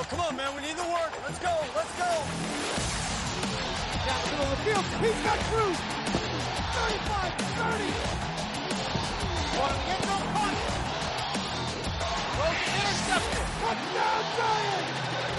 come on, man. We need the work. Let's go. Let's go. Down the middle of the field. He's got Cruz. 35, 30. One, get no punt. Logan intercepted. Touchdown, Giants.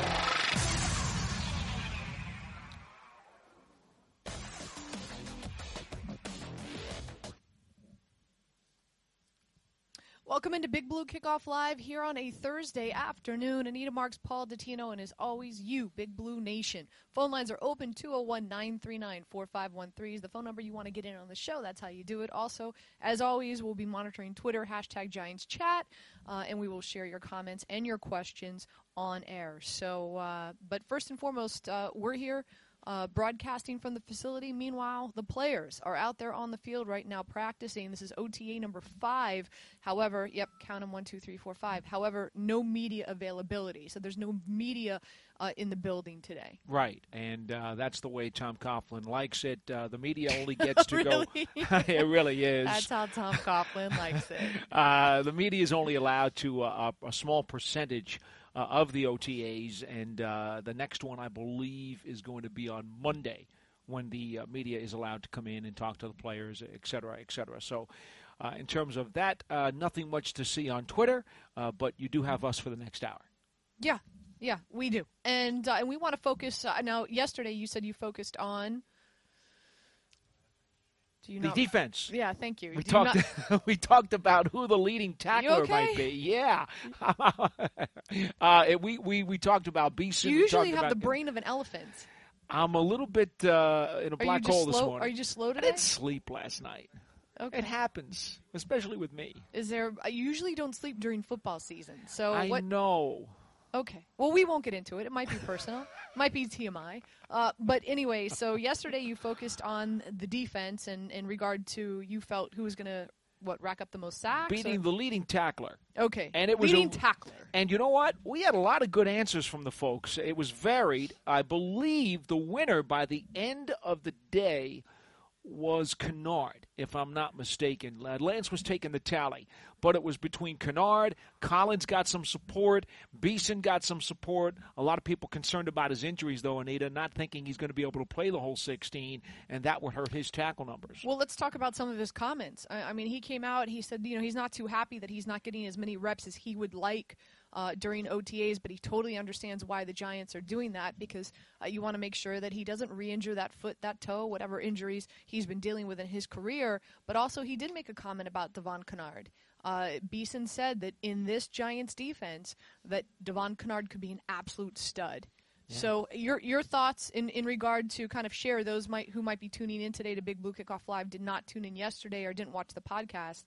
Welcome into Big Blue Kickoff Live here on a Thursday afternoon. Anita Marks, Paul Dottino, and as always, you, Big Blue Nation. Phone lines are open, 201-939-4513 is the phone number you want to get in on the show. That's how you do it. Also, as always, we'll be monitoring Twitter, #GiantsChat, and we will share your comments and your questions on air. So, but first and foremost, we're here broadcasting from the facility. Meanwhile, the players are out there on the field right now practicing. This is OTA number 5. However, count them 1, 2, 3, 4, 5. However, no media availability. So there's no media in the building today. Right, and that's the way Tom Coughlin likes it. The media only gets to Really? go. It really is. That's how Tom Coughlin likes it. The media is only allowed to a small percentage of the OTAs, and the next one, I believe, is going to be on Monday when the media is allowed to come in and talk to the players, et cetera, et cetera. So in terms of that, nothing much to see on Twitter, but you do have us for the next hour. Yeah, we do. And we want to focus. Now, yesterday you said you focused on the defense. Yeah, thank you. We talked. We talked about who the leading tackler okay? might be. Yeah. We talked about Beeson. You usually have the brain of an elephant. I'm a little bit in a black hole this morning. Are you just slow today? I didn't sleep last night. Okay. It happens, especially with me. I usually don't sleep during football season. So I know. Okay. Well, we won't get into it. It might be personal. It might be TMI. But anyway, so yesterday you focused on the defense and in regard to you felt who was going to, rack up the most sacks? Beating the leading tackler. Okay. And it was leading tackler. And you know what? We had a lot of good answers from the folks. It was varied. I believe the winner by the end of the day was Kennard, if I'm not mistaken. Lance was taking the tally, but it was between Kennard, Collins got some support, Beeson got some support. A lot of people concerned about his injuries, though, Anita, not thinking he's going to be able to play the whole 16, and that would hurt his tackle numbers. Well, let's talk about some of his comments. I mean, he came out, he said, he's not too happy that he's not getting as many reps as he would like during OTAs, but he totally understands why the Giants are doing that because you want to make sure that he doesn't re-injure that foot, that toe, whatever injuries he's been dealing with in his career. But also he did make a comment about Devon Kennard. Beeson said that in this Giants defense that Devon Kennard could be an absolute stud. Yeah. So your thoughts in regard to kind of share those who might be tuning in today to Big Blue Kickoff Live, did not tune in yesterday or didn't watch the podcast.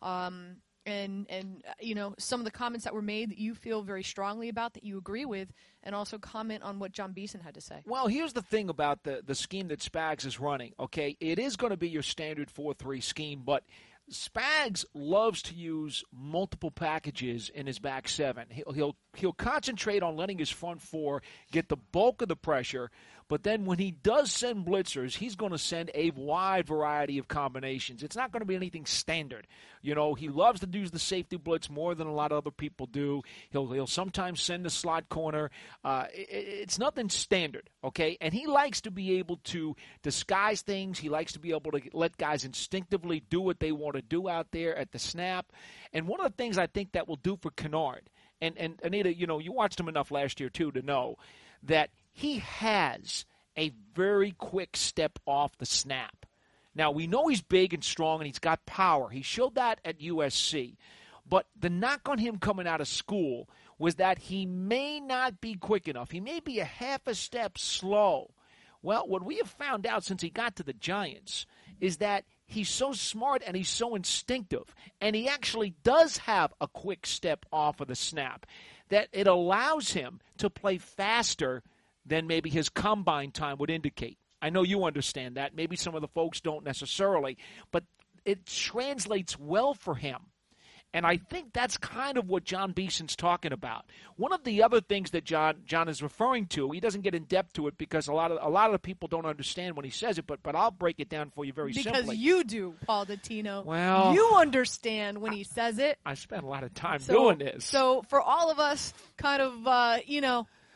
And some of the comments that were made that you feel very strongly about, that you agree with, and also comment on what John Beeson had to say. Well, here's the thing about the scheme that Spags is running, okay? It is going to be your standard 4-3 scheme, but Spags loves to use multiple packages in his back seven. He'll concentrate on letting his front four get the bulk of the pressure, but then when he does send blitzers, he's going to send a wide variety of combinations. It's not going to be anything standard. He loves to use the safety blitz more than a lot of other people do. He'll sometimes send the slot corner. It's nothing standard, okay? And he likes to be able to disguise things. He likes to be able to let guys instinctively do what they want to do out there at the snap. And one of the things I think that will do for Kennard, and Anita, you watched him enough last year too to know that he has a very quick step off the snap. Now, we know he's big and strong and he's got power. He showed that at USC. But the knock on him coming out of school was that he may not be quick enough. He may be a half a step slow. Well, what we have found out since he got to the Giants is that he's so smart and he's so instinctive, and he actually does have a quick step off of the snap, that it allows him to play faster than maybe his combine time would indicate. I know you understand that. Maybe some of the folks don't necessarily, but it translates well for him. And I think that's kind of what John Beeson's talking about. One of the other things that John is referring to, he doesn't get in depth to it because a lot of the people don't understand when he says it, but I'll break it down for you very simply. Because you do, Paul Dottino. Well, you understand when he says it. I spent a lot of time doing this. So for all of us kind of,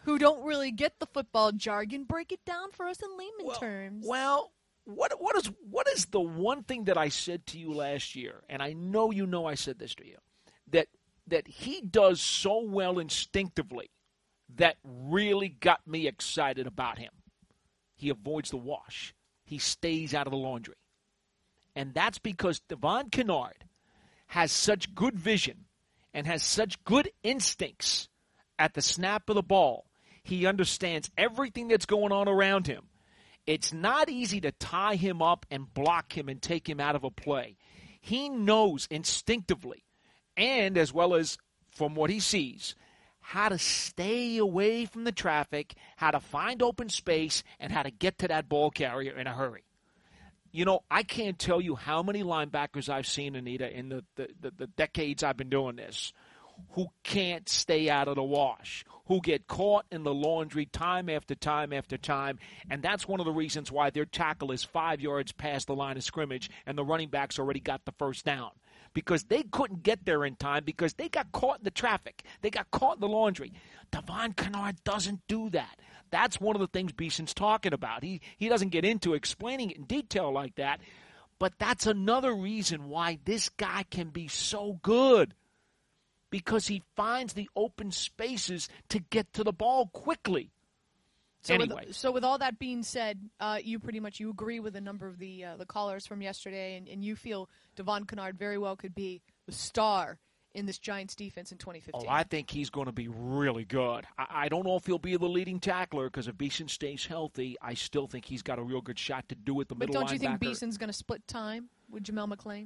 who don't really get the football jargon, break it down for us in layman terms. Well, what is the one thing that I said to you last year, and I know I said this to you, that he does so well instinctively that really got me excited about him? He avoids the wash. He stays out of the laundry. And that's because Devon Kennard has such good vision and has such good instincts at the snap of the ball. He understands everything that's going on around him. It's not easy to tie him up and block him and take him out of a play. He knows instinctively, and as well as from what he sees, how to stay away from the traffic, how to find open space, and how to get to that ball carrier in a hurry. You know, I can't tell you how many linebackers I've seen, Anita, in the decades I've been doing this, who can't stay out of the wash, who get caught in the laundry time after time after time, and that's one of the reasons why their tackle is 5 yards past the line of scrimmage and the running backs already got the first down. Because they couldn't get there in time because they got caught in the traffic. They got caught in the laundry. Devon Kennard doesn't do that. That's one of the things Beeson's talking about. He doesn't get into explaining it in detail like that, but that's another reason why this guy can be so good. Because he finds the open spaces to get to the ball quickly. So anyway. With all that being said, you agree with a number of the callers from yesterday, and you feel Devon Kennard very well could be the star in this Giants defense in 2015. Oh, I think he's going to be really good. I don't know if he'll be the leading tackler because if Beeson stays healthy, I still think he's got a real good shot to do it. The middle linebacker. But don't you think Beeson's going to split time with Jamel McClain?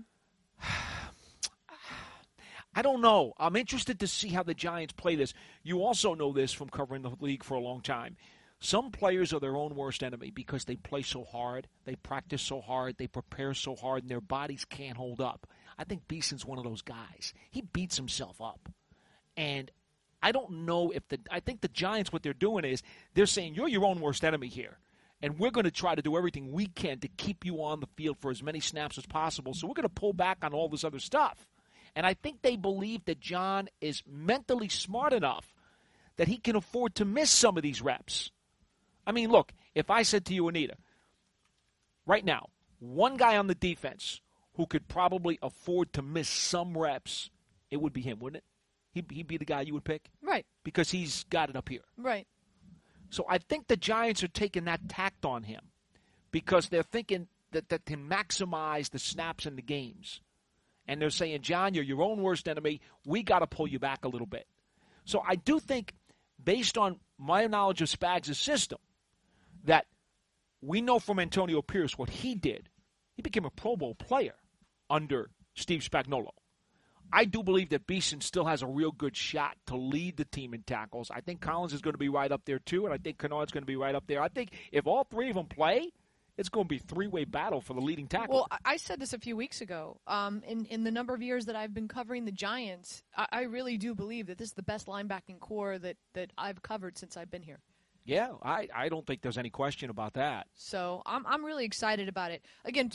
I don't know. I'm interested to see how the Giants play this. You also know this from covering the league for a long time. Some players are their own worst enemy because they play so hard, they practice so hard, they prepare so hard, and their bodies can't hold up. I think Beeson's one of those guys. He beats himself up. And I don't know if I think the Giants, what they're doing is they're saying, you're your own worst enemy here. And we're going to try to do everything we can to keep you on the field for as many snaps as possible. So we're going to pull back on all this other stuff. And I think they believe that John is mentally smart enough that he can afford to miss some of these reps. I mean, look, if I said to you, Anita, right now, one guy on the defense who could probably afford to miss some reps, it would be him, wouldn't it? He'd be the guy you would pick? Right. Because he's got it up here. Right. So I think the Giants are taking that tact on him because they're thinking that to maximize the snaps in the games. And they're saying, John, you're your own worst enemy. We got to pull you back a little bit. So I do think, based on my knowledge of Spags' system, that we know from Antonio Pierce what he did. He became a Pro Bowl player under Steve Spagnuolo. I do believe that Beeson still has a real good shot to lead the team in tackles. I think Collins is going to be right up there, too, and I think Kennard's going to be right up there. I think if all three of them play, it's going to be a three-way battle for the leading tackle. Well, I said this a few weeks ago. In the number of years that I've been covering the Giants, I really do believe that this is the best linebacking core that I've covered since I've been here. Yeah, I don't think there's any question about that. So I'm really excited about it. Again,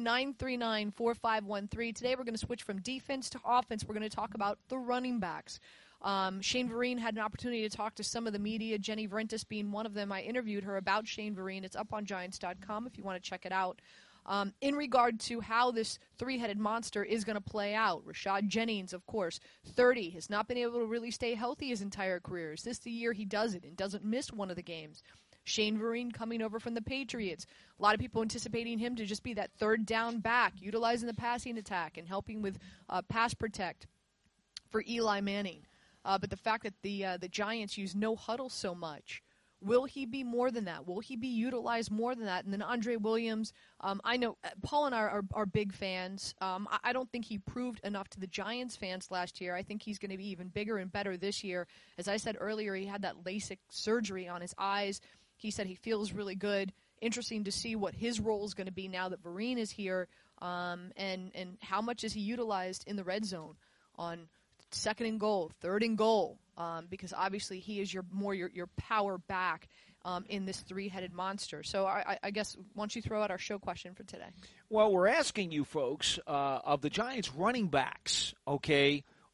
201-939-4513. Today we're going to switch from defense to offense. We're going to talk about the running backs. Shane Vereen had an opportunity to talk to some of the media, Jenny Vrentas being one of them. I interviewed her about Shane Vereen. It's up on Giants.com if you want to check it out. In regard to how this three-headed monster is going to play out, Rashad Jennings, of course, 30, has not been able to really stay healthy his entire career. Is this the year he does it and doesn't miss one of the games? Shane Vereen coming over from the Patriots. A lot of people anticipating him to just be that third down back, utilizing the passing attack and helping with pass protect for Eli Manning. But the fact that the Giants use no huddle so much, will he be more than that? Will he be utilized more than that? And then Andre Williams, I know Paul and I are big fans. I don't think he proved enough to the Giants fans last year. I think he's going to be even bigger and better this year. As I said earlier, he had that LASIK surgery on his eyes. He said he feels really good. Interesting to see what his role is going to be now that Vereen is here, and how much is he utilized in the red zone on second and goal, third and goal, because obviously he is your power back in this three-headed monster. So I guess, why don't you throw out our show question for today? Well, we're asking you folks of the Giants running backs, okay,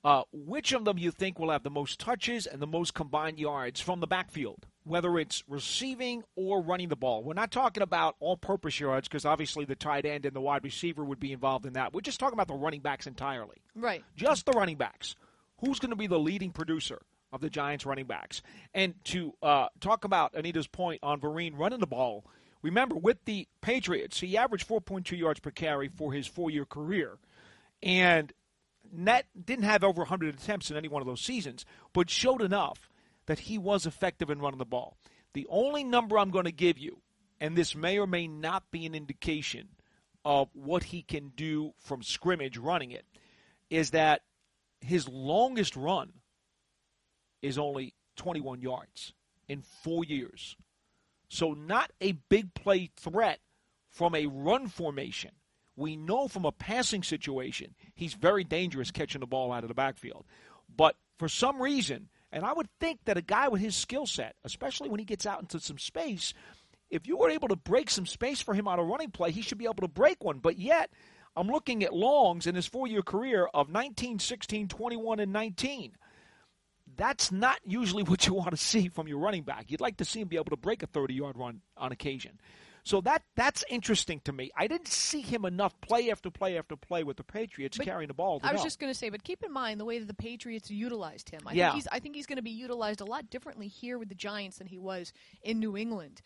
which of them you think will have the most touches and the most combined yards from the backfield, whether it's receiving or running the ball? We're not talking about all-purpose yards because obviously the tight end and the wide receiver would be involved in that. We're just talking about the running backs entirely. Right. Just the running backs. Who's going to be the leading producer of the Giants running backs? And to talk about Anita's point on Vereen running the ball, remember, with the Patriots, he averaged 4.2 yards per carry for his 4-year career. And net didn't have over 100 attempts in any one of those seasons, but showed enough that he was effective in running the ball. The only number I'm going to give you, and this may or may not be an indication of what he can do from scrimmage running it, is that his longest run is only 21 yards in 4 years. So not a big play threat from a run formation. We know from a passing situation he's very dangerous catching the ball out of the backfield. But for some reason, and I would think that a guy with his skill set, especially when he gets out into some space, if you were able to break some space for him on a running play, he should be able to break one. But yet, I'm looking at longs in his 4-year career of 19, 16, 21, and 19. That's not usually what you want to see from your running back. You'd like to see him be able to break a 30-yard run on occasion. So that's interesting to me. I didn't see him enough play after play after play with the Patriots carrying the ball. I was just going to say, but keep in mind the way that the Patriots utilized him. I think he's going to be utilized a lot differently here with the Giants than he was in New England.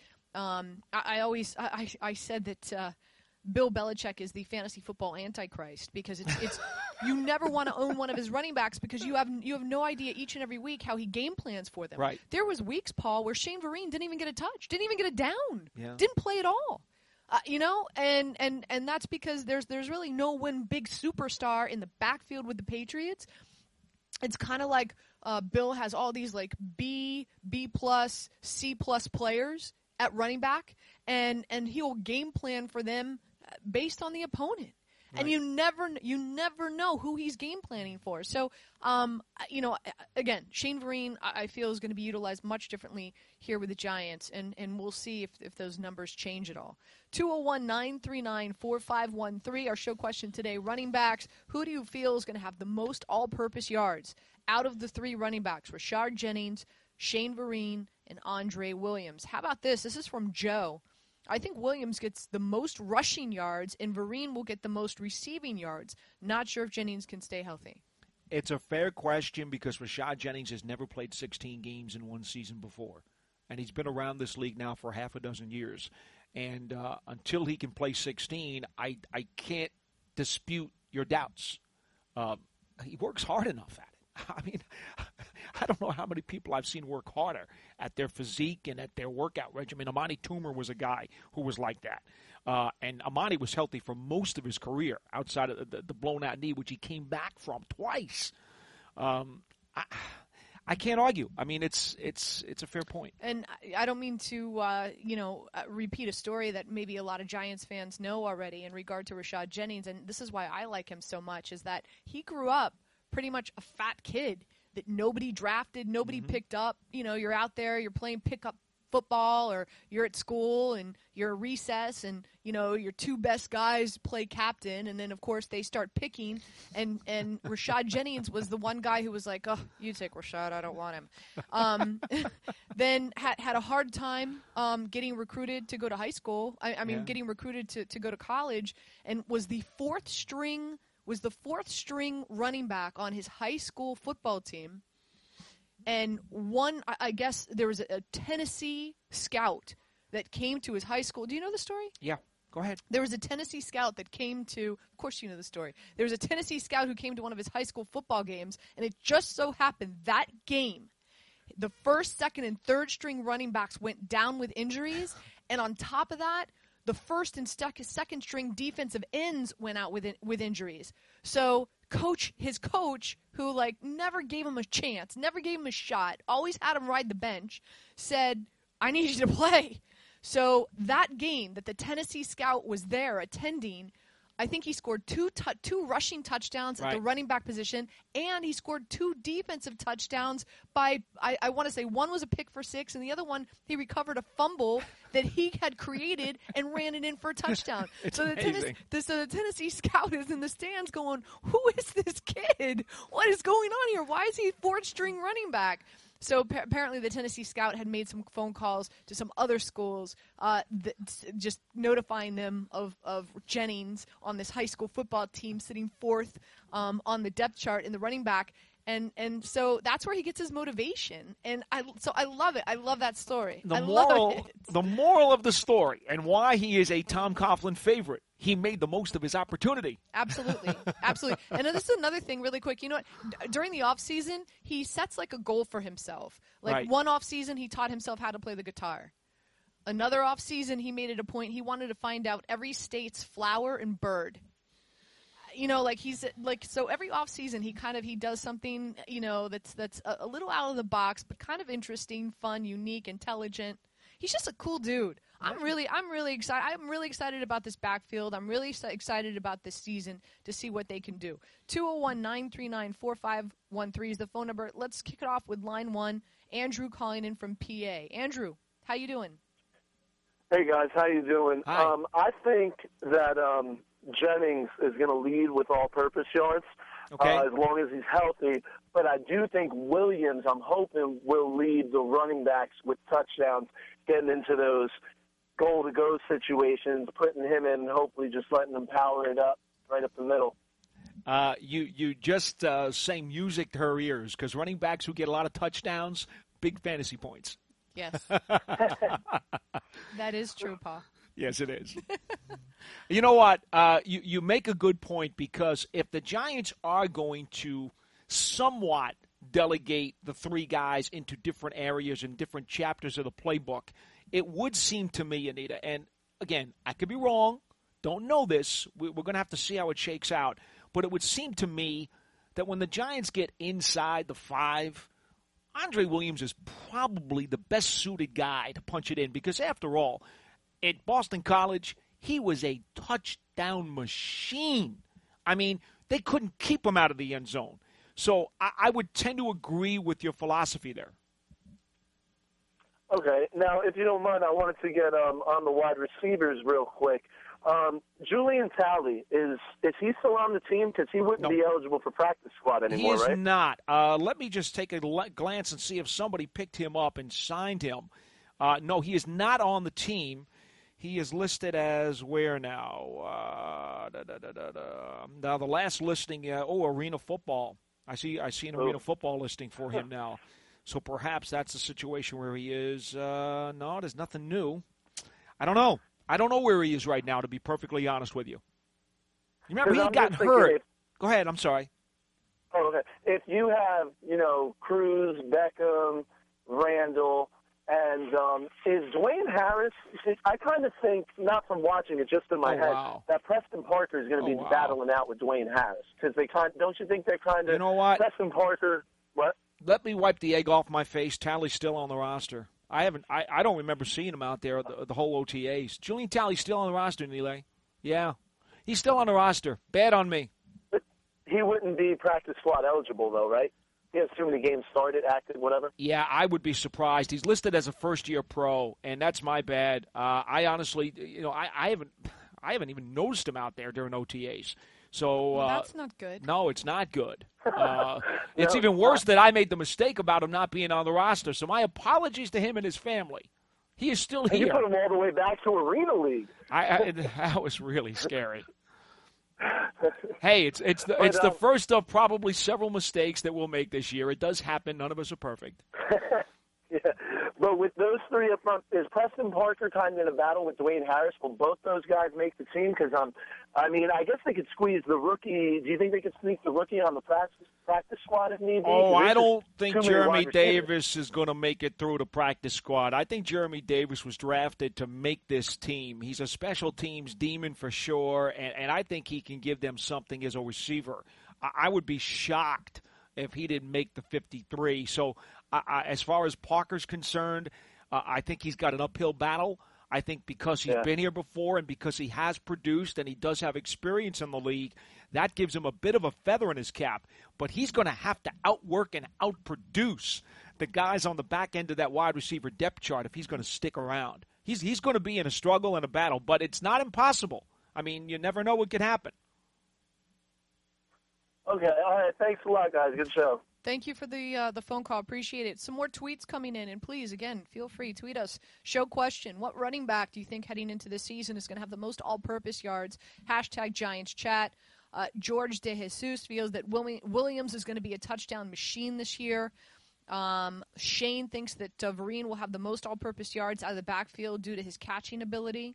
I said that Bill Belichick is the fantasy football antichrist because it's you never want to own one of his running backs because you have no idea each and every week how he game plans for them. Right. There was weeks, Paul, where Shane Vereen didn't even get a touch, didn't even get a down, yeah. didn't play at all. And that's because there's really no one big superstar in the backfield with the Patriots. It's kind of like Bill has all these like B+, C+ players at running back, and he'll game plan for them based on the opponent. Right. And you never know who he's game planning for. So, again, Shane Vereen, I feel, is going to be utilized much differently here with the Giants, and we'll see if those numbers change at all. 201-939-4513, our show question today, running backs. Who do you feel is going to have the most all-purpose yards out of the three running backs? Rashard Jennings, Shane Vereen, and Andre Williams. How about this? This is from Joe. I think Williams gets the most rushing yards, and Vereen will get the most receiving yards. Not sure if Jennings can stay healthy. It's a fair question because Rashard Jennings has never played 16 games in one season before. And he's been around this league now for half a dozen years. And until he can play 16, I can't dispute your doubts. He works hard enough at it. I mean, I don't know how many people I've seen work harder at their physique and at their workout regimen. Amani Toomer was a guy who was like that. And Amani was healthy for most of his career outside of the blown-out knee, which he came back from twice. I can't argue. I mean, it's a fair point. And I don't mean to, repeat a story that maybe a lot of Giants fans know already in regard to Rashard Jennings, and this is why I like him so much, is that he grew up pretty much a fat kid that nobody drafted, nobody picked up. You know, you're out there, you're playing pickup football, or you're at school and you're at recess, and your two best guys play captain, and then of course they start picking, and Rashard Jennings was the one guy who was like, "Oh, you take Rashard, I don't want him." Then had a hard time getting recruited to go to high school. Getting recruited to go to college, and was the fourth string running back on his high school football team. And I guess there was a Tennessee scout that came to his high school. Do you know the story? Yeah, go ahead. There was a Tennessee scout that came to, of course you know the story. There was a Tennessee scout who came to one of his high school football games, and it just so happened that game, the first, second, and third string running backs went down with injuries, and on top of that, the first and second string defensive ends went out with injuries. So his coach, who never gave him a chance, never gave him a shot, always had him ride the bench, said, "I need you to play." So that game that the Tennessee scout was there attending, I think he scored two rushing touchdowns at the running back position, and he scored 2 defensive touchdowns by, I want to say one was a pick for 6, and the other one he recovered a fumble that he had created and ran it in for a touchdown. It's amazing. amazing. So the Tennessee scout is in the stands going, who is this kid? What is going on here? Why is he 4th-string running back? So apparently the Tennessee scout had made some phone calls to some other schools just notifying them of Jennings on this high school football team sitting 4th on the depth chart in the running back. And so that's where he gets his motivation. And I love it. I love that story. The moral of the story and why he is a Tom Coughlin favorite. He made the most of his opportunity. Absolutely. Absolutely. And this is another thing really quick. You know what? During the offseason, he sets like a goal for himself. Like one offseason, he taught himself how to play the guitar. Another offseason, he made it a point. He wanted to find out every state's flower and bird. You know, like he's like, so every offseason he does something, you know, that's a little out of the box, but kind of interesting, fun, unique, intelligent. He's just a cool dude. I'm really excited. I'm really excited about this backfield. I'm really excited about this season to see what they can do. 201-939-4513 is the phone number. Let's kick it off with line 1. Andrew calling in from PA. Andrew, how you doing? Hey guys, how you doing? Hi. I think that Jennings is going to lead with all-purpose yards as long as he's healthy. But I do think Williams, I'm hoping, will lead the running backs with touchdowns, getting into those goal-to-go situations, putting him in, and hopefully just letting him power it up right up the middle. You just sang music to her ears because running backs who get a lot of touchdowns, big fantasy points. Yes. That is true, Pa. Yes, it is. You know what? You make a good point because if the Giants are going to somewhat delegate the 3 guys into different areas and different chapters of the playbook, it would seem to me, Anita, and again, I could be wrong, don't know this, we're going to have to see how it shakes out, but it would seem to me that when the Giants get inside the 5, Andre Williams is probably the best suited guy to punch it in because after all, at Boston College, he was a touchdown machine. I mean, they couldn't keep him out of the end zone. So I would tend to agree with your philosophy there. Okay. Now, if you don't mind, I wanted to get on the wide receivers real quick. Julian Talley, is he still on the team? Because he wouldn't be eligible for practice squad anymore, right? He is not. Let me just take a glance and see if somebody picked him up and signed him. No, he is not on the team. He is listed as where now? Now, the last listing, Arena Football. I see an Arena Football listing for him now. So perhaps that's the situation where he is. No, there's nothing new. I don't know. I don't know where he is right now, to be perfectly honest with you. You remember he got hurt. Go ahead. I'm sorry. Oh, okay. If you have, Cruz, Beckham, Randall, and is Dwayne Harris, I kind of think, not from watching it, just in my head, that Preston Parker is going to be battling out with Dwayne Harris. Because don't you think they're kind of, you know what? Preston Parker, what? Let me wipe the egg off my face. Talley's still on the roster. I don't remember seeing him out there the whole OTAs. Julian Talley's still on the roster, Neely. Yeah. He's still on the roster. Bad on me. But he wouldn't be practice squad eligible, though, right? He has too many games started, acted, whatever. Yeah, I would be surprised. He's listed as a first-year pro, and that's my bad. I honestly, I haven't even noticed him out there during OTAs. So that's not good. No, it's not good. It's even worse that I made the mistake about him not being on the roster. So my apologies to him and his family. He is still here. You put him all the way back to Arena League. That was really scary. Hey, it's the first of probably several mistakes that we'll make this year. It does happen. None of us are perfect. Yeah, but with those 3 up front, is Preston Parker kind of in a battle with Dwayne Harris? Will both those guys make the team? Because I guess they could squeeze the rookie. Do you think they could sneak the rookie on the practice squad if need be? Oh, I don't think Jeremy Davis is going to make it through the practice squad. I think Jeremy Davis was drafted to make this team. He's a special teams demon for sure, and I think he can give them something as a receiver. I would be shocked if he didn't make the 53. So as far as Parker's concerned, I think he's got an uphill battle. I think because he's been here before and because he has produced and he does have experience in the league, that gives him a bit of a feather in his cap. But he's going to have to outwork and outproduce the guys on the back end of that wide receiver depth chart if he's going to stick around. He's going to be in a struggle and a battle, but it's not impossible. I mean, you never know what could happen. Okay, all right. Thanks a lot, guys. Good show. Thank you for the phone call. Appreciate it. Some more tweets coming in, and please, again, feel free, tweet us. Show question. What running back do you think heading into this season is going to have the most all-purpose yards? # Giants chat. George De Jesus feels that Williams is going to be a touchdown machine this year. Shane thinks that Vereen will have the most all-purpose yards out of the backfield due to his catching ability.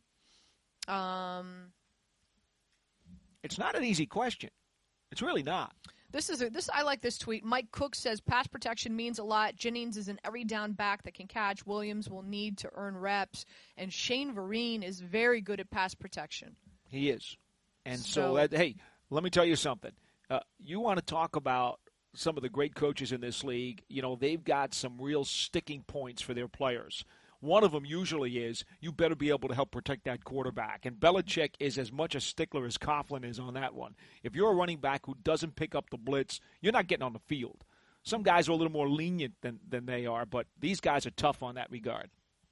It's not an easy question. It's really not. I like this tweet. Mike Cook says pass protection means a lot. Jennings is an every down back that can catch. Williams will need to earn reps, and Shane Vereen is very good at pass protection. He is, and so hey, let me tell you something. You want to talk about some of the great coaches in this league? You know, they've got some real sticking points for their players. One of them usually is you better be able to help protect that quarterback. And Belichick is as much a stickler as Coughlin is on that one. If you're a running back who doesn't pick up the blitz, you're not getting on the field. Some guys are a little more lenient than they are, but these guys are tough on that regard.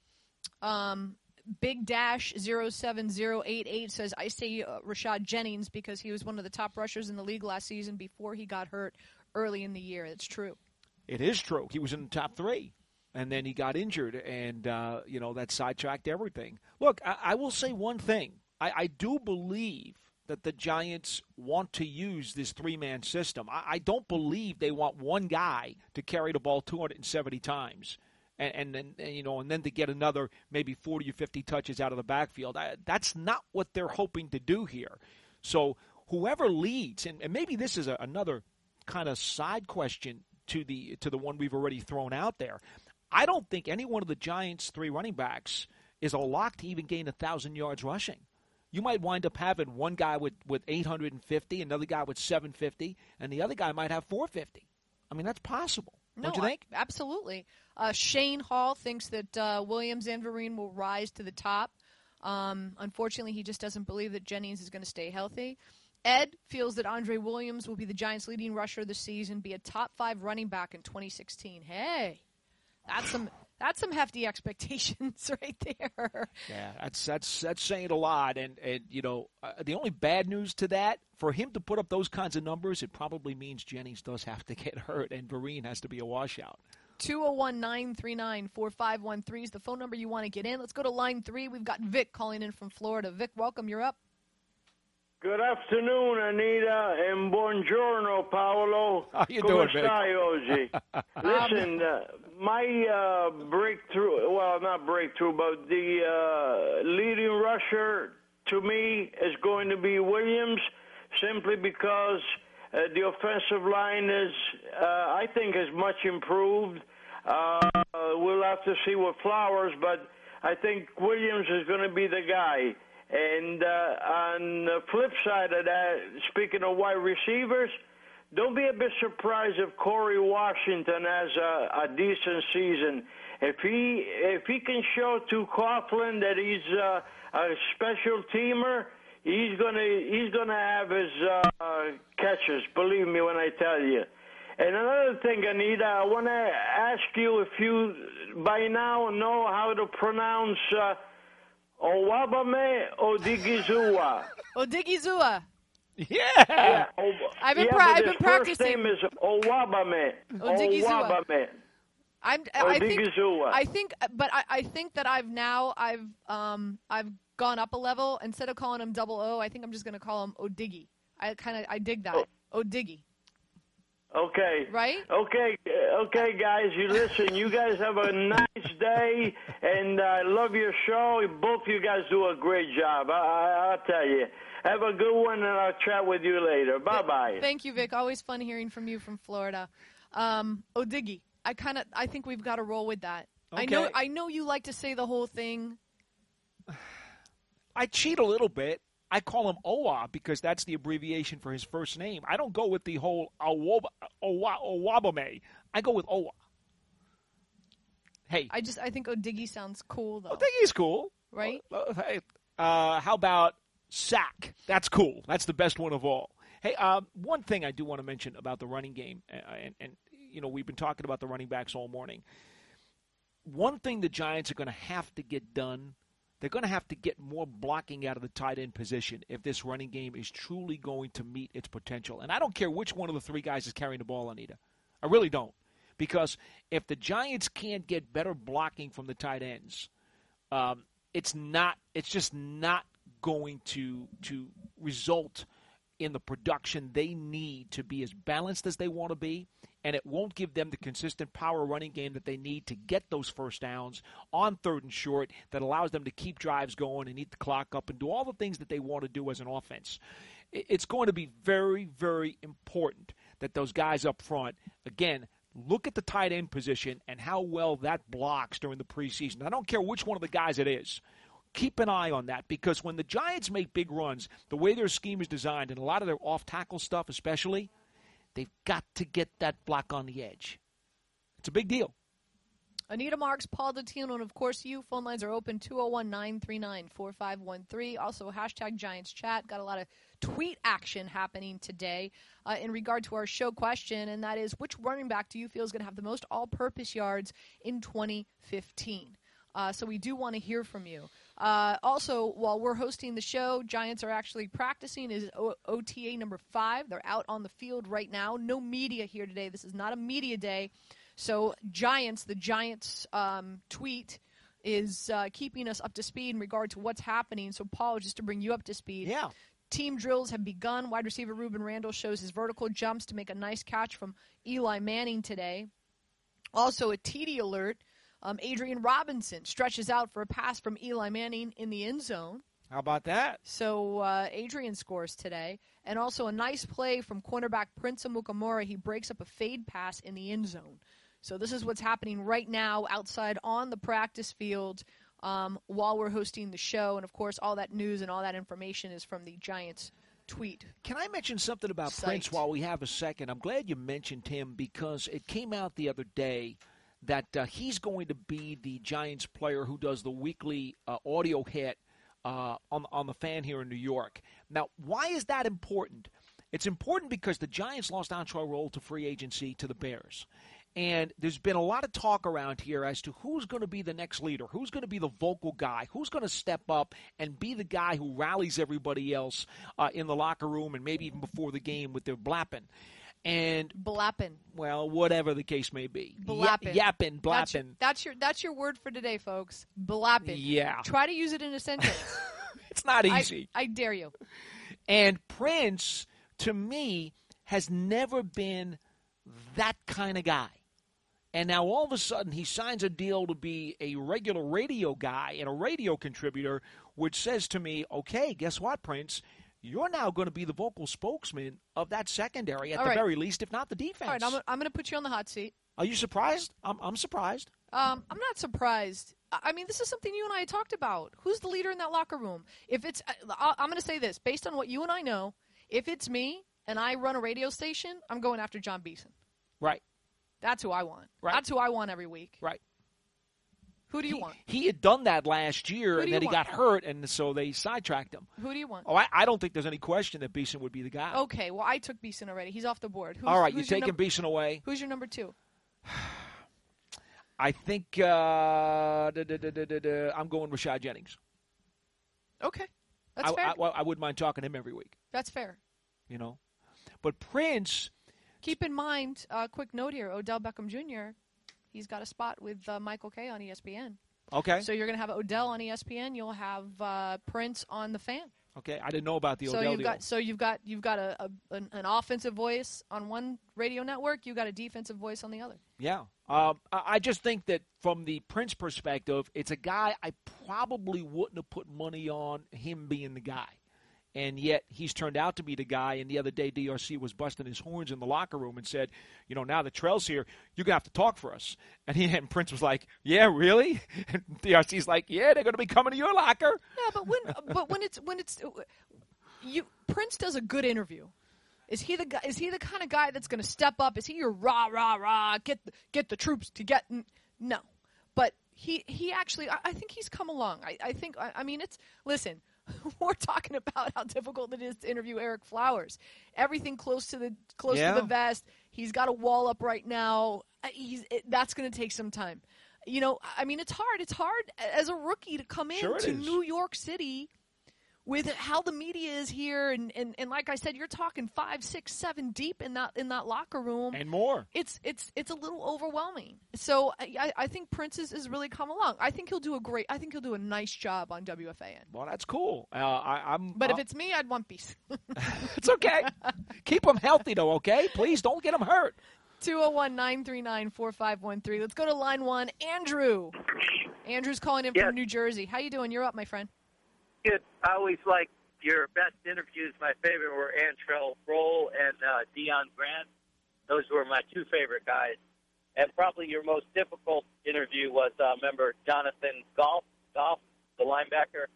Big Dash 07088 says, I say Rashad Jennings because he was one of the top rushers in the league last season before he got hurt early in the year. It's true. It is true. He was in the top 3. And then he got injured, and, that sidetracked everything. Look, I will say one thing. I do believe that the Giants want to use this 3-man system. I don't believe they want one guy to carry the ball 270 times and then to get another maybe 40 or 50 touches out of the backfield. That's not what they're hoping to do here. So whoever leads, and maybe this is another kind of side question to the one we've already thrown out there. I don't think any one of the Giants' 3 running backs is a lock to even gain 1,000 yards rushing. You might wind up having one guy with 850, another guy with 750, and the other guy might have 450. I mean, that's possible. Don't you think? Absolutely. Shane Hall thinks that Williams and Vereen will rise to the top. Unfortunately, he just doesn't believe that Jennings is going to stay healthy. Ed feels that Andre Williams will be the Giants' leading rusher this season, be a top 5 running back in 2016. Hey. That's some hefty expectations right there. Yeah, that's saying a lot. And the only bad news to that, for him to put up those kinds of numbers, it probably means Jennings does have to get hurt and Vereen has to be a washout. 201-939-4513 is the phone number you want to get in. Let's go to line 3. We've got Vic calling in from Florida. Vic, welcome. You're up. Good afternoon, Anita, and buongiorno, Paolo. How you doing, Vic? Oggi? Listen, my breakthrough, well, not breakthrough, but the leading rusher to me is going to be Williams, simply because the offensive line is, I think, is much improved. We'll have to see with Flowers, but I think Williams is going to be the guy. And on the flip side of that, speaking of wide receivers, don't be a bit surprised if Corey Washington has a decent season. If he can show to Coughlin that he's a special teamer, he's gonna have his catches. Believe me when I tell you. And another thing, Anita, I want to ask you if you by now know how to pronounce Owabame Odigizua. Odigizua. Yeah. I've been practicing. First name is Owabame. Odigizua. Odigizua. I think that I've gone up a level. Instead of calling him double O, I think I'm just going to call him Odigi. I dig that. Odigi. Okay. Right? Okay, guys. You listen. You guys have a nice day, and I love your show. Both of you guys do a great job. I'll tell you. Have a good one, and I'll chat with you later. Bye-bye. Thank you, Vic. Always fun hearing from you from Florida. Odigi. I think we've got to roll with that. Okay. I know you like to say the whole thing. I cheat a little bit. I call him Owa because that's the abbreviation for his first name. I don't go with the whole Owabame. I go with Owa. Hey. I think Odigi sounds cool, though. Odigi's cool. right? Hey, how about sack? That's cool. That's the best one of all. Hey, one thing I do want to mention about the running game, and we've been talking about the running backs all morning. One thing the Giants are going to have to get done, they're going to have to get more blocking out of the tight end position if this running game is truly going to meet its potential. And I don't care which one of the three guys is carrying the ball, Anita. I really don't. Because if the Giants can't get better blocking from the tight ends, it's just not going to result in the production they need to be as balanced as they want to be, and it won't give them the consistent power running game that they need to get those first downs on 3rd and short that allows them to keep drives going and eat the clock up and do all the things that they want to do as an offense. It's going to be very, very important that those guys up front, again, look at the tight end position and how well that blocks during the preseason. I don't care which one of the guys it is. Keep an eye on that, because when the Giants make big runs, the way their scheme is designed, and a lot of their off-tackle stuff especially, they've got to get that block on the edge. It's a big deal. Anita Marks, Paul Dottino, and of course you. Phone lines are open, 201-939-4513. Also, hashtag Giants Chat. Got a lot of tweet action happening today in regard to our show question, and that is, which running back do you feel is going to have the most all-purpose yards in 2015? So we do want to hear from you. Also, while we're hosting the show, Giants are actually practicing. Is OTA number 5. They're out on the field right now. No media here today. This is not a media day. So the Giants tweet is keeping us up to speed in regard to what's happening. So, Paul, just to bring you up to speed. Yeah. Team drills have begun. Wide receiver Ruben Randall shows his vertical jumps to make a nice catch from Eli Manning today. Also, a TD alert. Adrian Robinson stretches out for a pass from Eli Manning in the end zone. How about that? So Adrian scores today. And also a nice play from cornerback Prince Amukamara. He breaks up a fade pass in the end zone. So this is what's happening right now outside on the practice field while we're hosting the show. And, of course, all that news and all that information is from the Giants tweet. Can I mention something about Prince while we have a second? I'm glad you mentioned him because it came out the other day that he's going to be the Giants player who does the weekly audio hit on the Fan here in New York. Now, why is that important? It's important because the Giants lost Antrel Rolle to free agency to the Bears. And there's been a lot of talk around here as to who's going to be the next leader, who's going to be the vocal guy, who's going to step up and be the guy who rallies everybody else in the locker room and maybe even before the game with their blapping. And blapping. Well, whatever the case may be. Blapping. Yapping, blapping. That's your word for today, folks. Blapping. Yeah. Try to use it in a sentence. It's not easy. I dare you. And Prince, to me, has never been that kind of guy. And now all of a sudden he signs a deal to be a regular radio guy and a radio contributor, which says to me, okay, guess what, Prince? You're now going to be the vocal spokesman of that secondary at the very least, if not the defense. All right, I'm going to put you on the hot seat. Are you surprised? I'm surprised. I'm not surprised. I mean, this is something you and I talked about. Who's the leader in that locker room? If it's, I'm going to say this, based on what you and I know, if it's me and I run a radio station, I'm going after John Beeson. Right. That's who I want. Right. That's who I want every week. Right. Who do you want? He had done that last year, and then he got hurt, and so they sidetracked him. Who do you want? Oh, I don't think there's any question that Beeson would be the guy. Okay, well, I took Beeson already. He's off the board. All right, you're taking Beeson away. Who's your number 2? I think I'm going Rashad Jennings. Okay, that's fair. I wouldn't mind talking to him every week. That's fair. You know, but Prince. Keep in mind, quick note here: Odell Beckham Jr. He's got a spot with Michael Kay on ESPN. Okay. So you're going to have Odell on ESPN. You'll have Prince on the Fan. Okay, I didn't know about the Odell deal. So you've got an offensive voice on one radio network. You've got a defensive voice on the other. Yeah. I just think that from the Prince perspective, it's a guy I probably wouldn't have put money on him being the guy. And yet he's turned out to be the guy. And the other day, DRC was busting his horns in the locker room and said, you know, now that Trell's here, you're going to have to talk for us. And Prince was like, yeah, really? And DRC's like, yeah, they're going to be coming to your locker. Yeah, but when Prince does a good interview. Is he the guy? Is he the kind of guy that's going to step up? Is he your rah rah rah? Get the troops to get? No, but he actually, I think he's come along. I mean, listen, we're talking about how difficult it is to interview Eric Flowers. Everything close to the vest. He's got a wall up right now. That's going to take some time. You know, I mean, it's hard. It's hard as a rookie to come into New York City with how the media is here, and like I said, you're talking 5, 6, 7 deep in that locker room and more. It's a little overwhelming. So I think Prince is really come along. I think he'll do a nice job on WFAN. Well, that's cool. But if it's me, I'd want Beast. It's okay. Keep him healthy, though. Okay, please don't get him hurt. 201-939-4513. Let's go to line 1. Andrew. Andrew's calling in from New Jersey. How you doing? You're up, my friend. Good. I always like your best interviews. My favorite were Antrell Roll and Deion Grant. Those were my 2 favorite guys. And probably your most difficult interview was, remember, Jonathan Goff, the linebacker,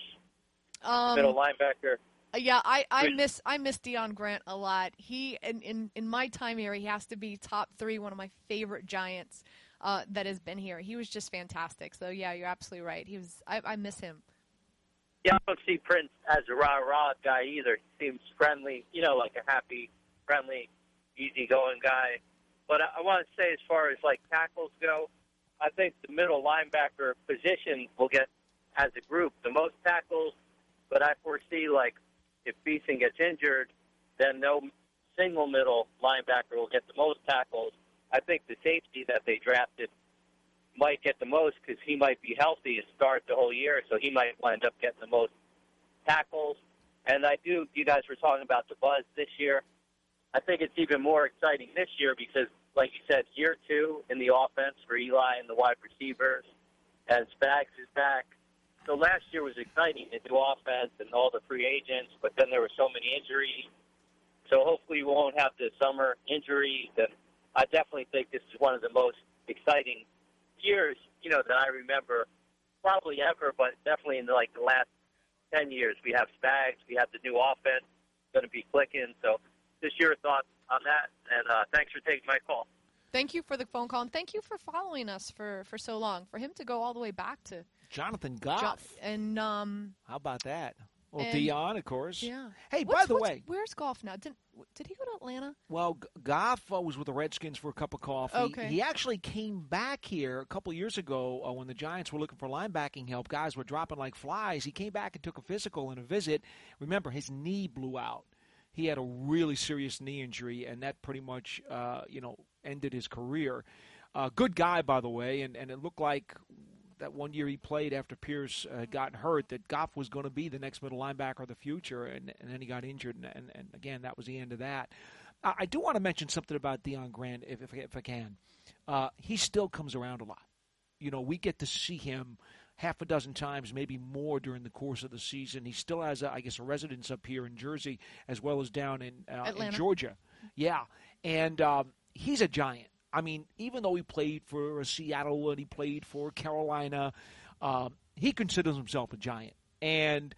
middle linebacker. Yeah, I miss Deion Grant a lot. He in my time here, he has to be top 3, one of my favorite Giants that has been here. He was just fantastic. So yeah, you're absolutely right. I miss him. Yeah, I don't see Prince as a rah-rah guy either. He seems friendly, like a happy, friendly, easygoing guy. But I want to say, as far as, tackles go, I think the middle linebacker position will get, as a group, the most tackles. But I foresee, if Beeson gets injured, then no single middle linebacker will get the most tackles. I think the safety that they drafted might get the most because he might be healthy and start the whole year, so he might wind up getting the most tackles. And you guys were talking about the buzz this year. I think it's even more exciting this year because, like you said, year 2 in the offense for Eli and the wide receivers, and Spags is back. So last year was exciting, the new offense and all the free agents, but then there were so many injuries. So hopefully we won't have the summer injuries, and I definitely think this is one of the most exciting years, that I remember probably ever, but definitely in the last 10 years. We have Spags, we have the new offense going to be clicking. So just your thoughts on that, and thanks for taking my call. Thank you for the phone call, and thank you for following us for so long. For him to go all the way back to Jonathan Goff. And how about that? Well, Deion, of course. Yeah. Hey, by the way, where's Goff now? Did he go to Atlanta? Well, Goff was with the Redskins for a cup of coffee. Okay. He actually came back here a couple of years ago when the Giants were looking for linebacking help. Guys were dropping like flies. He came back and took a physical and a visit. Remember, his knee blew out. He had a really serious knee injury, and that pretty much, ended his career. Good guy, by the way, and it looked like that one year he played after Pierce had gotten hurt that Goff was going to be the next middle linebacker of the future, and then he got injured, and again, that was the end of that. I do want to mention something about Deion Grant, if I can. He still comes around a lot. We get to see him half a dozen times, maybe more during the course of the season. He still has, a residence up here in Jersey as well as down in Georgia. Yeah, and he's a giant. I mean, even though he played for Seattle and he played for Carolina, he considers himself a giant. And,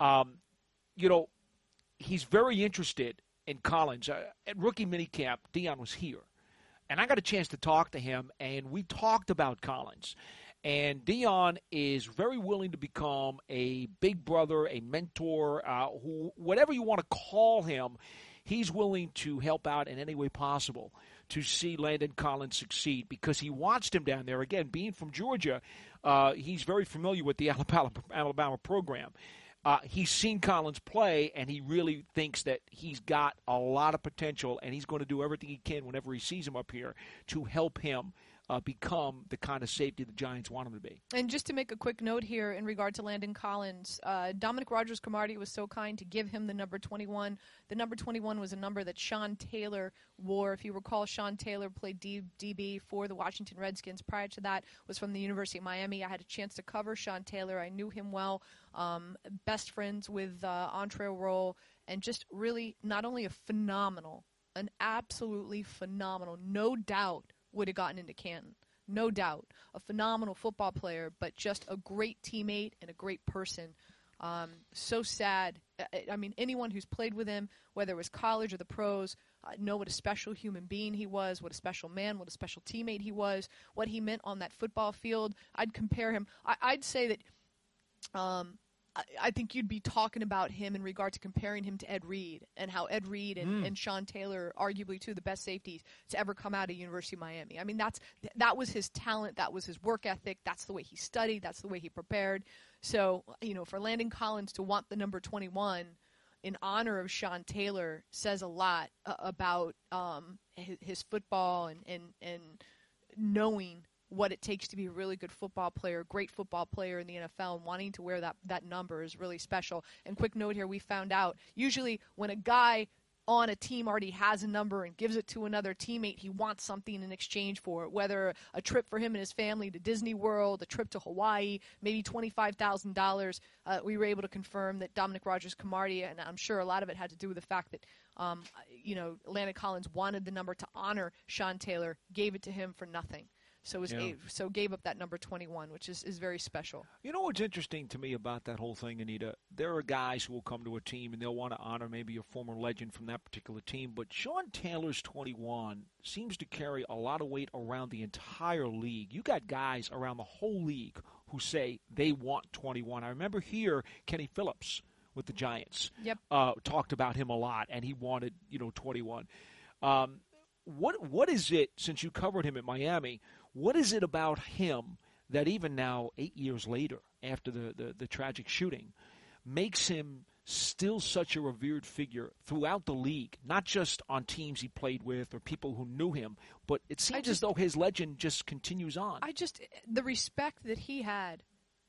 he's very interested in Collins. At rookie minicamp, Deion was here. And I got a chance to talk to him, and we talked about Collins. And Deion is very willing to become a big brother, a mentor, whatever you want to call him. He's willing to help out in any way possible to see Landon Collins succeed because he watched him down there. Again, being from Georgia, he's very familiar with the Alabama program. He's seen Collins play, and he really thinks that he's got a lot of potential, and he's going to do everything he can whenever he sees him up here to help him become the kind of safety the Giants want him to be. And just to make a quick note here in regard to Landon Collins, Dominic Rodgers-Cromartie was so kind to give him the number 21. The number 21 was a number that Sean Taylor wore. If you recall, Sean Taylor played DB for the Washington Redskins. Prior to that was from the University of Miami. I had a chance to cover Sean Taylor. I knew him well. Best friends with Antrell Roll, and just really not only an absolutely phenomenal, no doubt, would have gotten into Canton. No doubt. A phenomenal football player, but just a great teammate and a great person. So sad. I mean, anyone who's played with him, whether it was college or the pros, know what a special human being he was, what a special man, what a special teammate he was, what he meant on that football field. I'd compare him. I'd say that I think you'd be talking about him in regard to comparing him to Ed Reed, and how Ed Reed and Sean Taylor, arguably two of the best safeties to ever come out of University of Miami. I mean, that was his talent, that was his work ethic, that's the way he studied, that's the way he prepared. So, for Landon Collins to want the number 21 in honor of Sean Taylor says a lot about his football and knowing what it takes to be a really good football player, great football player in the NFL, and wanting to wear that number is really special. And quick note here, we found out, usually when a guy on a team already has a number and gives it to another teammate, he wants something in exchange for it, whether a trip for him and his family to Disney World, a trip to Hawaii, maybe $25,000. We were able to confirm that Dominic Rodgers-Cromartie, and I'm sure a lot of it had to do with the fact that, Landon Collins wanted the number to honor Sean Taylor, gave it to him for nothing. So gave up that number 21, which is very special. You know what's interesting to me about that whole thing, Anita? There are guys who will come to a team and they'll want to honor maybe a former legend from that particular team, but Sean Taylor's 21 seems to carry a lot of weight around the entire league. You got guys around the whole league who say they want 21. I remember here Kenny Phillips with the Giants talked about him a lot, and he wanted 21. What is it, since you covered him at Miami, what is it about him that even now, 8 years later, after the tragic shooting, makes him still such a revered figure throughout the league, not just on teams he played with or people who knew him, but it seems as though his legend just continues on. The respect that he had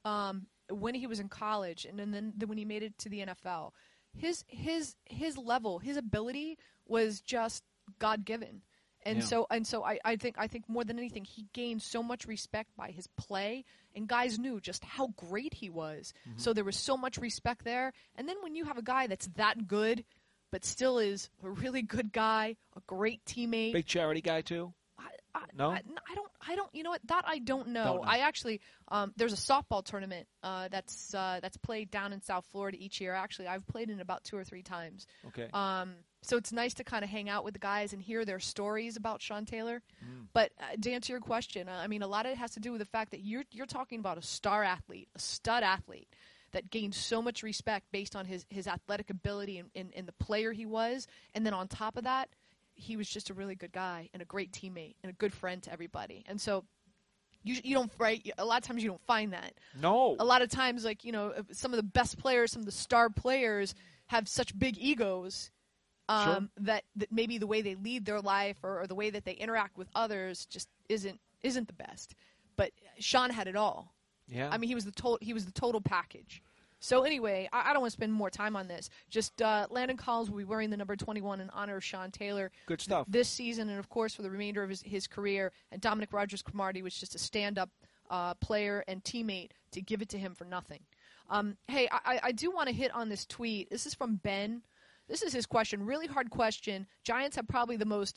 when he was in college and then when he made it to the NFL, his level, his ability was just God-given. And so I think more than anything, he gained so much respect by his play, and guys knew just how great he was. Mm-hmm. So there was so much respect there. And then when you have a guy that's that good, but still is a really good guy, a great teammate, big charity guy too. No, I don't. You know what? That I don't know. I actually, there's a softball tournament that's played down in South Florida each year. Actually, I've played in about 2 or 3 times. Okay. So it's nice to kind of hang out with the guys and hear their stories about Sean Taylor. But to answer your question, I mean, a lot of it has to do with the fact that you're talking about a star athlete, a stud athlete that gained so much respect based on his athletic ability and the player he was. And then on top of that, he was just a really good guy and a great teammate and a good friend to everybody. And so you don't, right? A lot of times you don't find that. No. A lot of times, some of the best players, some of the star players have such big egos sure. that maybe the way they lead their life or the way that they interact with others just isn't the best. But Sean had it all. Yeah. I mean, he was the total package. So anyway, I don't want to spend more time on this. Just Landon Collins will be wearing the number 21 in honor of Sean Taylor. Good stuff. This season, and of course for the remainder of his career. And Dominic Rodgers-Cromartie was just a stand-up player and teammate to give it to him for nothing. Hey, I do want to hit on this tweet. This is from Ben. This is his question. Really hard question. Giants have probably the most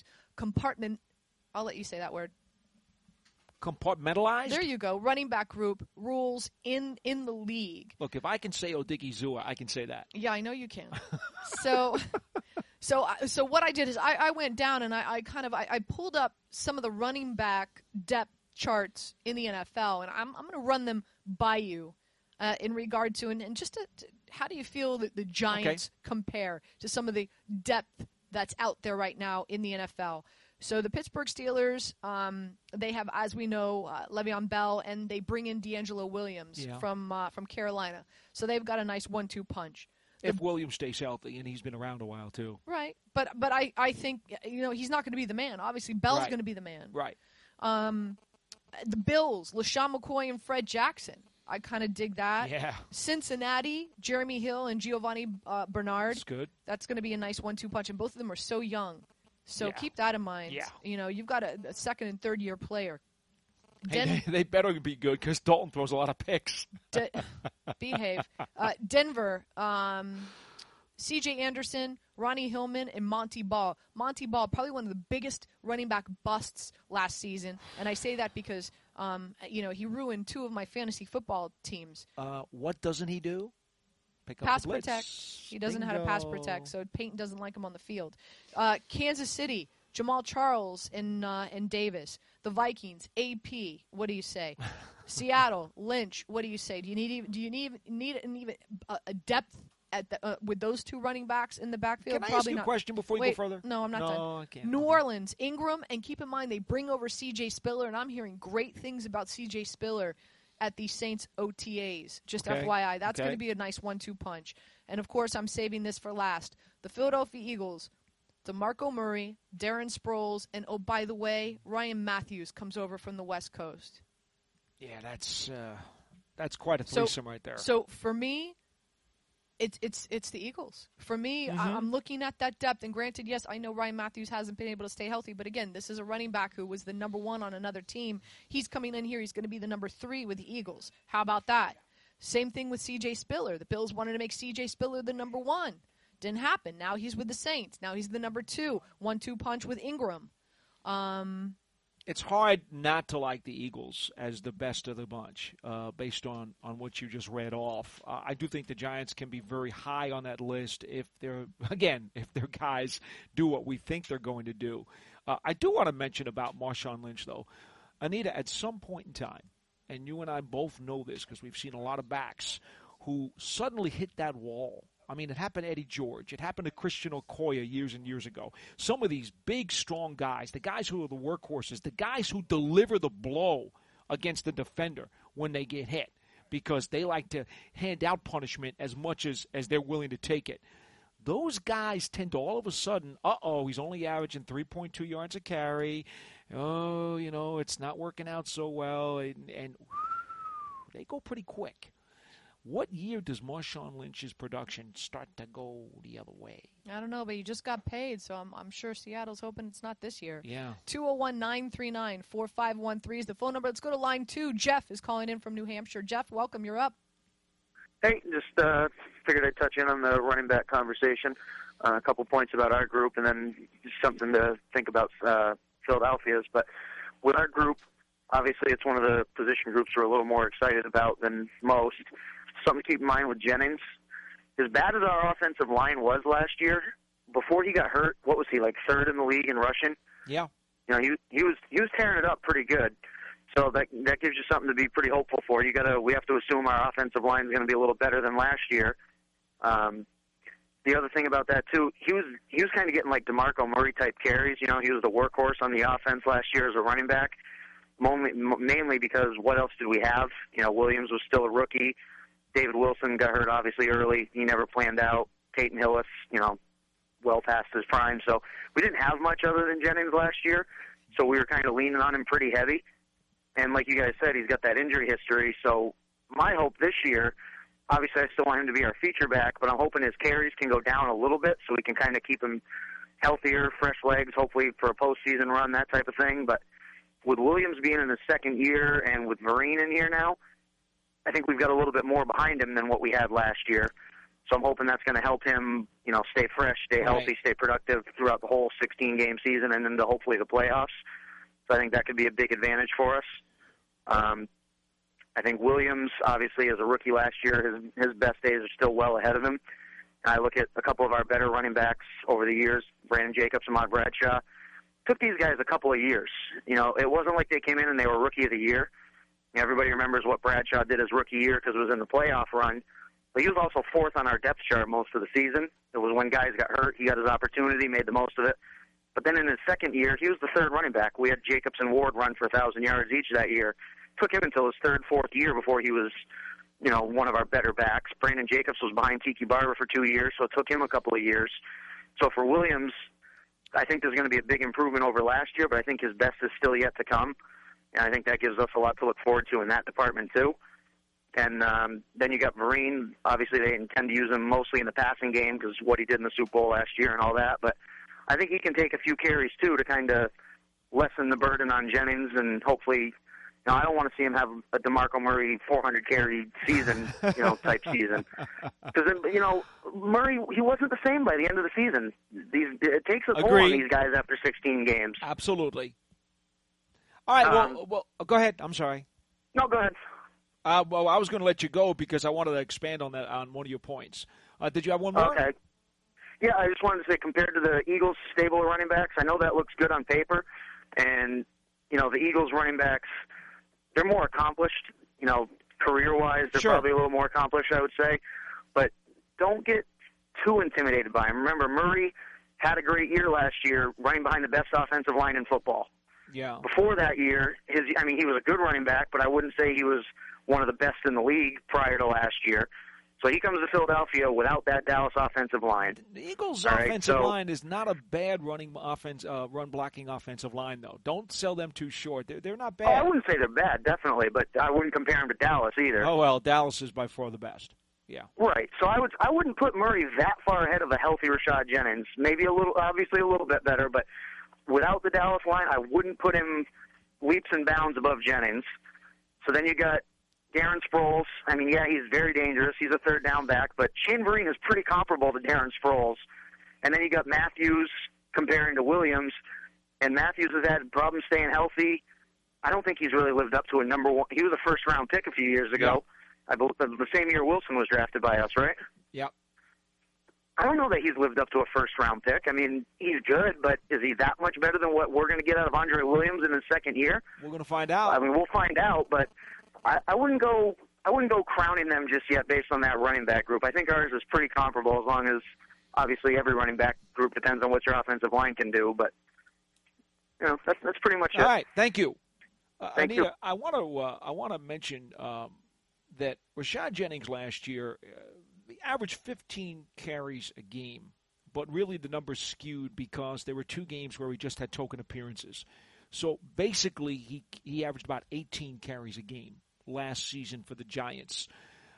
I'll let you say that word. Compartmentalized? There you go. Running back group rules in the league. Look, if I can say Odigizua, I can say that. Yeah, I know you can. So what I did is I went down and I pulled up some of the running back depth charts in the NFL, and I'm going to run them by you in regard to and just to how do you feel that the Giants compare to some of the depth that's out there right now in the NFL? So the Pittsburgh Steelers, they have, as we know, Le'Veon Bell, and they bring in D'Angelo Williams from Carolina. So they've got a nice 1-2 punch. If Williams stays healthy, and he's been around a while too. Right, but I think he's not going to be the man. Obviously, Bell's going to be the man. Right. The Bills, LaShawn McCoy and Fred Jackson. I kind of dig that. Yeah. Cincinnati, Jeremy Hill and Giovanni Bernard. That's good. That's going to be a nice 1-2 punch, and both of them are so young. So keep that in mind. Yeah. You've got a second and third year player. They better be good because Dalton throws a lot of picks. Behave. Denver, C.J. Anderson, Ronnie Hillman, and Monty Ball. Monty Ball, probably one of the biggest running back busts last season, and I say that because he ruined 2 of my fantasy football teams. What doesn't he do? Pick up pass the blitz. protect. He doesn't know how to pass protect, so Peyton doesn't like him on the field. Kansas City, Jamal Charles and Davis. The Vikings, AP. What do you say? Seattle, Lynch. What do you say? Do you need a depth at with those two running backs in the backfield? Can I Probably ask you not. a question before you go further? No, I'm not done. I can't. New Orleans, Ingram, and keep in mind they bring over C.J. Spiller, and I'm hearing great things about C.J. Spiller at the Saints OTAs. Just FYI, that's going to be a nice 1-2 punch. And, of course, I'm saving this for last. The Philadelphia Eagles, DeMarco Murray, Darren Sproles, and, oh, by the way, Ryan Matthews comes over from the West Coast. Yeah, that's quite a threesome right there. So, for me, it's the Eagles. For me, I'm looking at that depth, and granted, yes, I know Ryan Matthews hasn't been able to stay healthy, but again, this is a running back who was the number 1 on another team. He's coming in here. He's going to be the number 3 with the Eagles. How about that? Same thing with C.J. Spiller. The Bills wanted to make C.J. Spiller the number 1. Didn't happen. Now he's with the Saints. Now he's the number 2. 1-2 punch with Ingram. It's hard not to like the Eagles as the best of the bunch based on what you just read off. I do think the Giants can be very high on that list if their guys do what we think they're going to do. I do want to mention about Marshawn Lynch, though. Anita, at some point in time, and you and I both know this because we've seen a lot of backs who suddenly hit that wall. I mean, it happened to Eddie George. It happened to Christian Okoye years and years ago. Some of these big, strong guys, the guys who are the workhorses, the guys who deliver the blow against the defender when they get hit because they like to hand out punishment as much as they're willing to take it. Those guys tend to all of a sudden, he's only averaging 3.2 yards a carry. Oh, it's not working out so well. And they go pretty quick. What year does Marshawn Lynch's production start to go the other way? I don't know, but you just got paid, so I'm sure Seattle's hoping it's not this year. Yeah. 201-939-4513 is the phone number. Let's go to line 2. Jeff is calling in from New Hampshire. Jeff, welcome. You're up. Hey, just figured I'd touch in on the running back conversation. A couple points about our group, and then just something to think about Philadelphia's. But with our group, obviously it's one of the position groups we're a little more excited about than most. Something to keep in mind with Jennings, as bad as our offensive line was last year, before he got hurt, what was he, like 3rd in the league in rushing? Yeah. He was tearing it up pretty good. So that gives you something to be pretty hopeful for. We have to assume our offensive line is going to be a little better than last year. The other thing about that too, he was kind of getting like DeMarco Murray type carries. He was the workhorse on the offense last year as a running back, mainly because what else did we have? Williams was still a rookie. David Wilson got hurt obviously early. He never planned out. Peyton Hillis, well past his prime. So we didn't have much other than Jennings last year. So we were kind of leaning on him pretty heavy. And like you guys said, he's got that injury history. So my hope this year, obviously I still want him to be our feature back, but I'm hoping his carries can go down a little bit so we can kind of keep him healthier, fresh legs, hopefully for a postseason run, that type of thing. But with Williams being in his second year and with Vereen in here now, I think we've got a little bit more behind him than what we had last year. So I'm hoping that's going to help him, stay fresh, stay healthy, stay productive throughout the whole 16-game season and into hopefully the playoffs. So I think that could be a big advantage for us. I think Williams, obviously, as a rookie last year, his best days are still well ahead of him. I look at a couple of our better running backs over the years, Brandon Jacobs and Ahmad Bradshaw. Took these guys a couple of years. It wasn't like they came in and they were rookie of the year. Everybody remembers what Bradshaw did his rookie year because it was in the playoff run. But he was also 4th on our depth chart most of the season. It was when guys got hurt, he got his opportunity, made the most of it. But then in his second year, he was the 3rd running back. We had Jacobs and Ward run for 1,000 yards each that year. Took him until his 3rd, 4th year before he was, one of our better backs. Brandon Jacobs was behind Tiki Barber for 2 years, so it took him a couple of years. So for Williams, I think there's going to be a big improvement over last year, but I think his best is still yet to come. And I think that gives us a lot to look forward to in that department, too. And then you got Vereen. Obviously, they intend to use him mostly in the passing game because what he did in the Super Bowl last year and all that. But I think he can take a few carries, too, to kind of lessen the burden on Jennings. And hopefully, I don't want to see him have a DeMarco Murray 400-carry season, type season. Because, Murray, he wasn't the same by the end of the season. It takes a toll on these guys after 16 games. Absolutely. All right, well, go ahead. I'm sorry. No, go ahead. Well, I was going to let you go because I wanted to expand on that on one of your points. Did you have one more? Okay. Yeah, I just wanted to say, compared to the Eagles' stable of running backs, I know that looks good on paper, and the Eagles' running backs, they're more accomplished. Career-wise, they're probably a little more accomplished, I would say. But don't get too intimidated by him. Remember, Murray had a great year last year, running behind the best offensive line in football. Yeah. Before that year, he was a good running back, but I wouldn't say he was one of the best in the league prior to last year. So he comes to Philadelphia without that Dallas offensive line. The Eagles' offensive line is not a bad run blocking offensive line, though. Don't sell them too short. They're not bad. Oh, I wouldn't say they're bad, definitely, but I wouldn't compare them to Dallas either. Oh well, Dallas is by far the best. Yeah. Right. So I wouldn't put Murray that far ahead of a healthy Rashad Jennings. Maybe obviously a little bit better, but without the Dallas line, I wouldn't put him leaps and bounds above Jennings. So then you got Darren Sproles. He's very dangerous. He's a third down back, but Shane Vereen is pretty comparable to Darren Sproles. And then you got Matthews comparing to Williams, and Matthews has had problems staying healthy. I don't think he's really lived up to a number one. He was a first-round pick a few years ago. Yeah. I believe the same year Wilson was drafted by us, right? Yep. I don't know that he's lived up to a first-round pick. He's good, but is he that much better than what we're going to get out of Andre Williams in his second year? We're going to find out. We'll find out, but I wouldn't go crowning them just yet based on that running back group. I think ours is pretty comparable, as long as obviously every running back group depends on what your offensive line can do. But that's pretty much it. All right, thank you. Thank Anita, you. I want to mention that Rashad Jennings last year he averaged 15 carries a game, but really the numbers skewed because there were 2 games where he just had token appearances. So basically, he averaged about 18 carries a game last season for the Giants,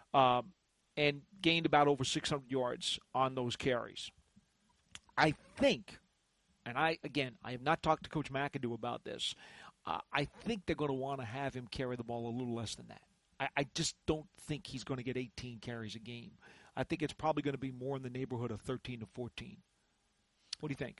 and gained about over 600 yards on those carries. I think, and I have not talked to Coach McAdoo about this, I think they're going to want to have him carry the ball a little less than that. I just don't think he's going to get 18 carries a game. I think it's probably going to be more in the neighborhood of 13 to 14. What do you think?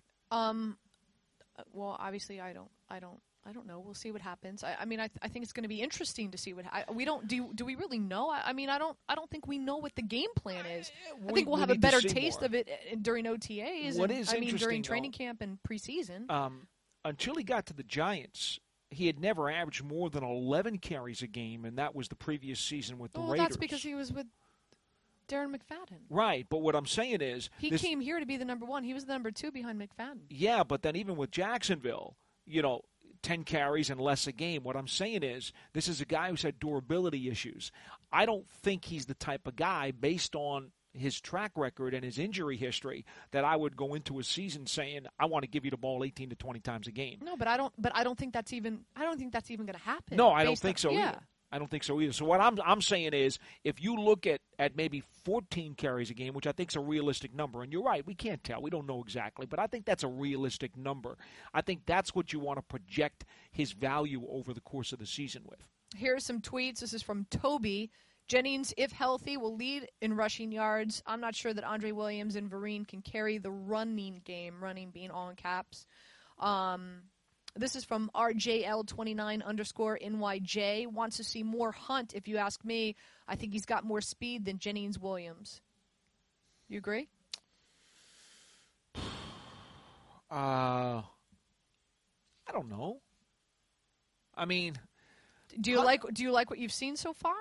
Well, obviously, I don't know. We'll see what happens. I think it's going to be interesting to see what we don't do. Do we really know? I don't think we know what the game plan is. I think we'll have a better taste of it during OTAs. What is interesting, during training camp and preseason. Until he got to the Giants, he had never averaged more than 11 carries a game, and that was the previous season with the Raiders. That's because he was with Darren McFadden. Right, but what I'm saying is... He came here to be the number 1. He was the number 2 behind McFadden. Yeah, but then even with Jacksonville, 10 carries and less a game. What I'm saying is this is a guy who's had durability issues. I don't think he's the type of guy, based on his track record and his injury history, that I would go into a season saying I want to give you the ball 18 to 20 times a game. No, but I don't think that's even going to happen. No, I don't think so either. I don't think so either. So what I'm saying is, if you look at maybe 14 carries a game, which I think is a realistic number, and you're right, we can't tell, we don't know exactly, but I think that's a realistic number. I think that's what you want to project his value over the course of the season with. Here are some tweets. This is from Toby. Jennings, if healthy, will lead in rushing yards. I'm not sure that Andre Williams and Vereen can carry the running game, running being all in caps. This is from RJL29_NYJ. Wants to see more Hunt, if you ask me. I think he's got more speed than Jennings Williams. You agree? I don't know. Do you like what you've seen so far?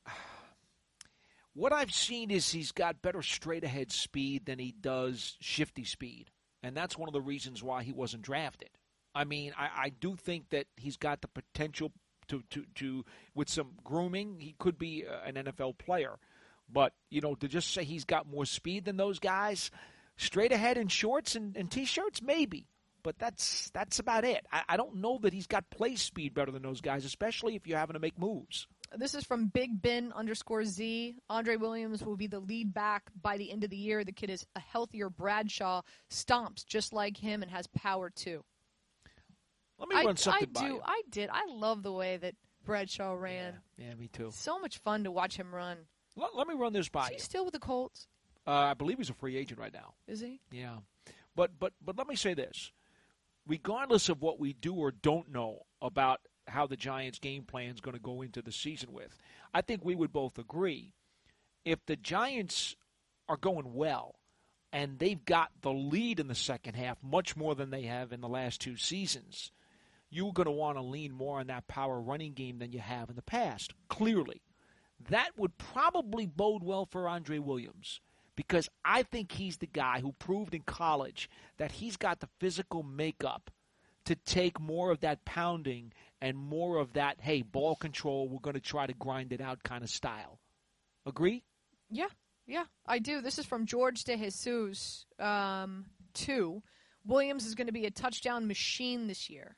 What I've seen is he's got better straight-ahead speed than he does shifty speed, and that's one of the reasons why he wasn't drafted. I do think that he's got the potential to with some grooming, he could be an NFL player. But, to just say he's got more speed than those guys, straight ahead in shorts and T-shirts, maybe. But that's about it. I don't know that he's got play speed better than those guys, especially if you're having to make moves. This is from Big Ben_Z. Andre Williams will be the lead back by the end of the year. The kid is a healthier Bradshaw, stomps just like him, and has power too. Let me run something by you. I love the way that Bradshaw ran. Yeah, me too. So much fun to watch him run. Let me run this by you. Is he still with the Colts? I believe he's a free agent right now. Is he? Yeah. But let me say this. Regardless of what we do or don't know about how the Giants' game plan is going to go into the season with. I think we would both agree if the Giants are going well and they've got the lead in the second half much more than they have in the last 2 seasons, you're going to want to lean more on that power running game than you have in the past, clearly. That would probably bode well for Andre Williams because I think he's the guy who proved in college that he's got the physical makeup to take more of that pounding and more of that, hey, ball control, we're going to try to grind it out kind of style. Agree? Yeah, I do. This is from George De Jesus 2. Williams is going to be a touchdown machine this year.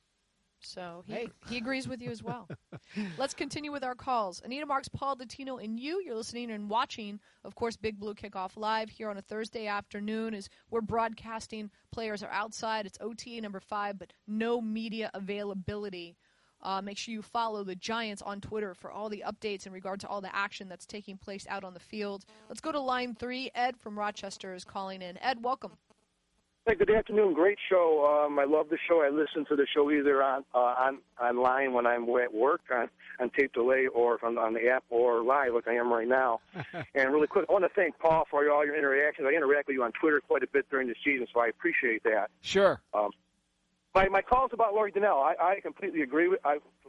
So he agrees with you as well. Let's continue with our calls. Anita Marks, Paul Latino, and you're listening and watching, of course, Big Blue Kickoff Live here on a Thursday afternoon as we're broadcasting. Players are outside. It's OTA number 5, but no media availability. Make sure you follow the Giants on Twitter for all the updates in regard to all the action that's taking place out on the field. Let's go to line 3. Ed from Rochester is calling in. Ed, welcome. Hey, good afternoon. Great show. I love the show. I listen to the show either online when I'm at work on tape delay or on the app or live like I am right now. And really quick, I want to thank Paul for all your interactions. I interact with you on Twitter quite a bit during the season, so I appreciate that. Sure. My call's about Laurie Donnell. I completely agree with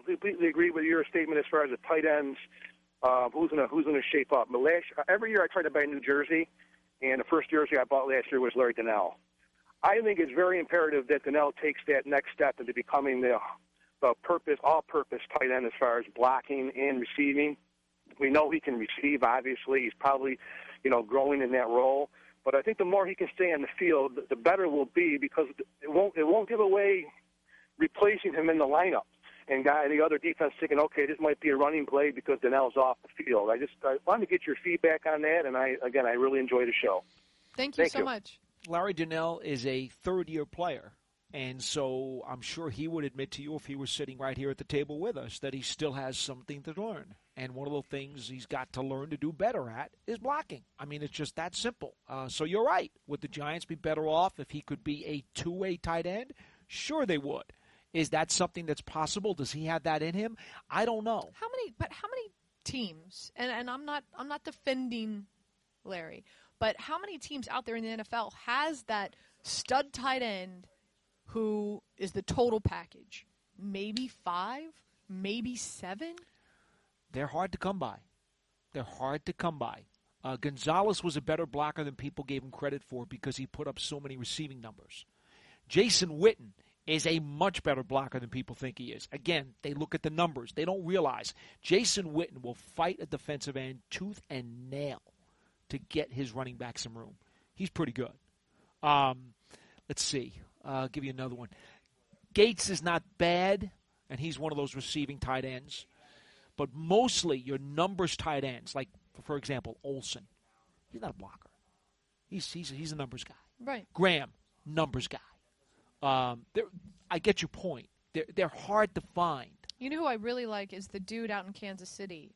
your statement as far as the tight ends. Who's gonna shape up? But every year I try to buy a new jersey, and the first jersey I bought last year was Laurie Donnell. I think it's very imperative that Donnell takes that next step into becoming the all-purpose tight end as far as blocking and receiving. We know he can receive, obviously. He's probably, growing in that role. But I think the more he can stay on the field, the better it will be because it won't give away replacing him in the lineup. And the other defense thinking, okay, this might be a running play because Donnell's off the field. I wanted to get your feedback on that, and I really enjoy the show. Thank you so much. Larry Donnell is a third-year player, and so I'm sure he would admit to you if he was sitting right here at the table with us that he still has something to learn. And one of the things he's got to learn to do better at is blocking. I mean, it's just that simple. So you're right. Would the Giants be better off if he could be a two-way tight end? Sure they would. Is that something that's possible? Does he have that in him? I don't know. How many teams, and I'm not defending Larry, but how many teams out there in the NFL has that stud tight end who is the total package? Maybe 5, maybe 7? They're hard to come by. Gonzalez was a better blocker than people gave him credit for because he put up so many receiving numbers. Jason Witten is a much better blocker than people think he is. Again, they look at the numbers. They don't realize Jason Witten will fight a defensive end tooth and nail to get his running back some room. He's pretty good. Let's see. I'll give you another one. Gates is not bad, and he's one of those receiving tight ends. But mostly your numbers tight ends, like, for example, Olsen. He's not a blocker. He's a numbers guy. Right. Graham, numbers guy. I get your point. They're hard to find. You know who I really like is the dude out in Kansas City.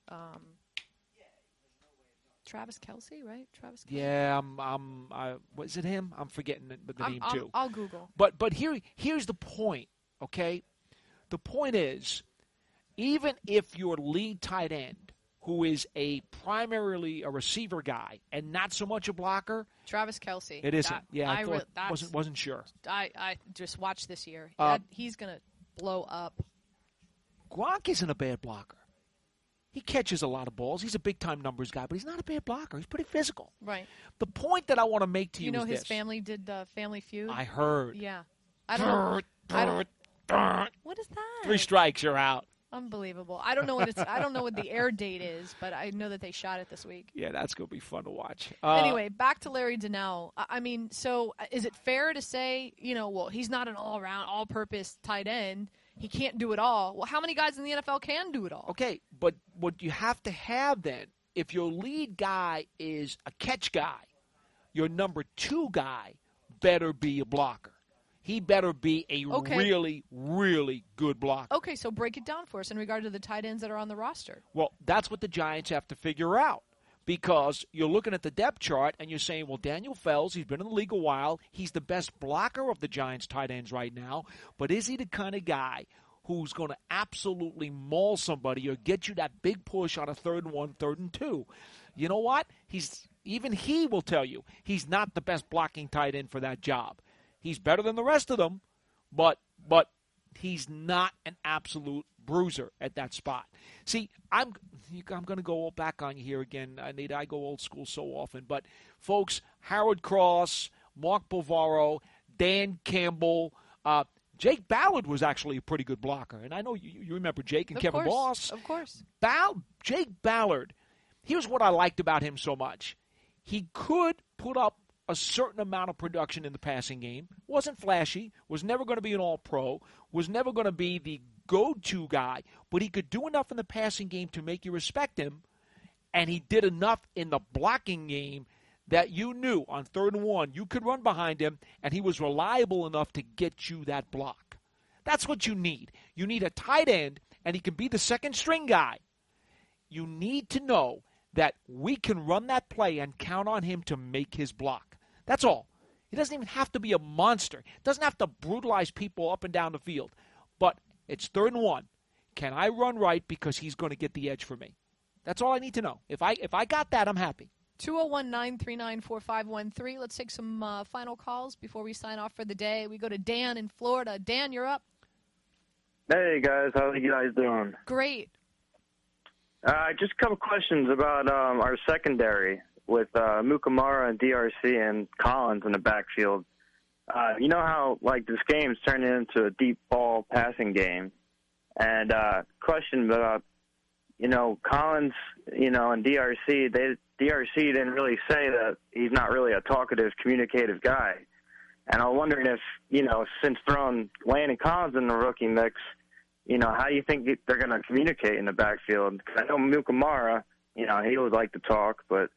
Travis Kelce, right? Travis Kelce. Yeah, was it him? I'm forgetting the name too. I'll Google. But here's the point, okay? The point is, even if your lead tight end, who is primarily a receiver guy and not so much a blocker, Travis Kelce. It isn't. I wasn't sure. I just watched this year. He's gonna blow up. Gronk isn't a bad blocker. He catches a lot of balls. He's a big-time numbers guy, but he's not a bad blocker. He's pretty physical. Right. The point that I want to make to you is his this. family did Family Feud? I heard. Yeah. I don't know. What is that? 3 strikes, you're out. Unbelievable. I don't know what the air date is, but I know that they shot it this week. Yeah, that's going to be fun to watch. Anyway, back to Larry Donnell. I mean, so is it fair to say, he's not an all-around, all-purpose tight end. He can't do it all. Well, how many guys in the NFL can do it all? Okay, but what you have to have then, if your lead guy is a catch guy, your number 2 guy better be a blocker. He better be a really, really good blocker. Okay, so break it down for us in regard to the tight ends that are on the roster. Well, that's what the Giants have to figure out. Because you're looking at the depth chart and you're saying, well, Daniel Fells, he's been in the league a while. He's the best blocker of the Giants tight ends right now. But is he the kind of guy who's going to absolutely maul somebody or get you that big push on a 3rd and 1, 3rd and 2. You know what? Even he will tell you he's not the best blocking tight end for that job. He's better than the rest of them, but he's not an absolute bruiser at that spot. See, I'm going to go back on you here again, Anita. I go old school so often. But, folks, Howard Cross, Mark Bavaro, Dan Campbell, Jake Ballard was actually a pretty good blocker. And I know you remember Jake and Kevin Boss. Of course. Jake Ballard, here's what I liked about him so much. He could put up a certain amount of production in the passing game. Wasn't flashy, was never going to be an all-pro, was never going to be the go-to guy, but he could do enough in the passing game to make you respect him, and he did enough in the blocking game that you knew on 3rd and 1 you could run behind him, and he was reliable enough to get you that block. That's what you need. You need a tight end, and he can be the second-string guy. You need to know that we can run that play and count on him to make his block. That's all. He doesn't even have to be a monster. He doesn't have to brutalize people up and down the field. But it's 3rd and 1. Can I run right because he's going to get the edge for me? That's all I need to know. If I got that, I'm happy. 201-939-4513. Let's take some final calls before we sign off for the day. We go to Dan in Florida. Dan, you're up. Hey, guys. How are you guys doing? Great. Just a couple questions about our secondary with Mukamara and DRC and Collins in the backfield. You know how, like, this game's turning into a deep ball passing game. And question about, Collins, and DRC, DRC didn't really say that he's not really a talkative, communicative guy. And I'm wondering if, since throwing Landon Collins in the rookie mix, how do you think they're going to communicate in the backfield? 'Cause I know Mukamara, he would like to talk, but...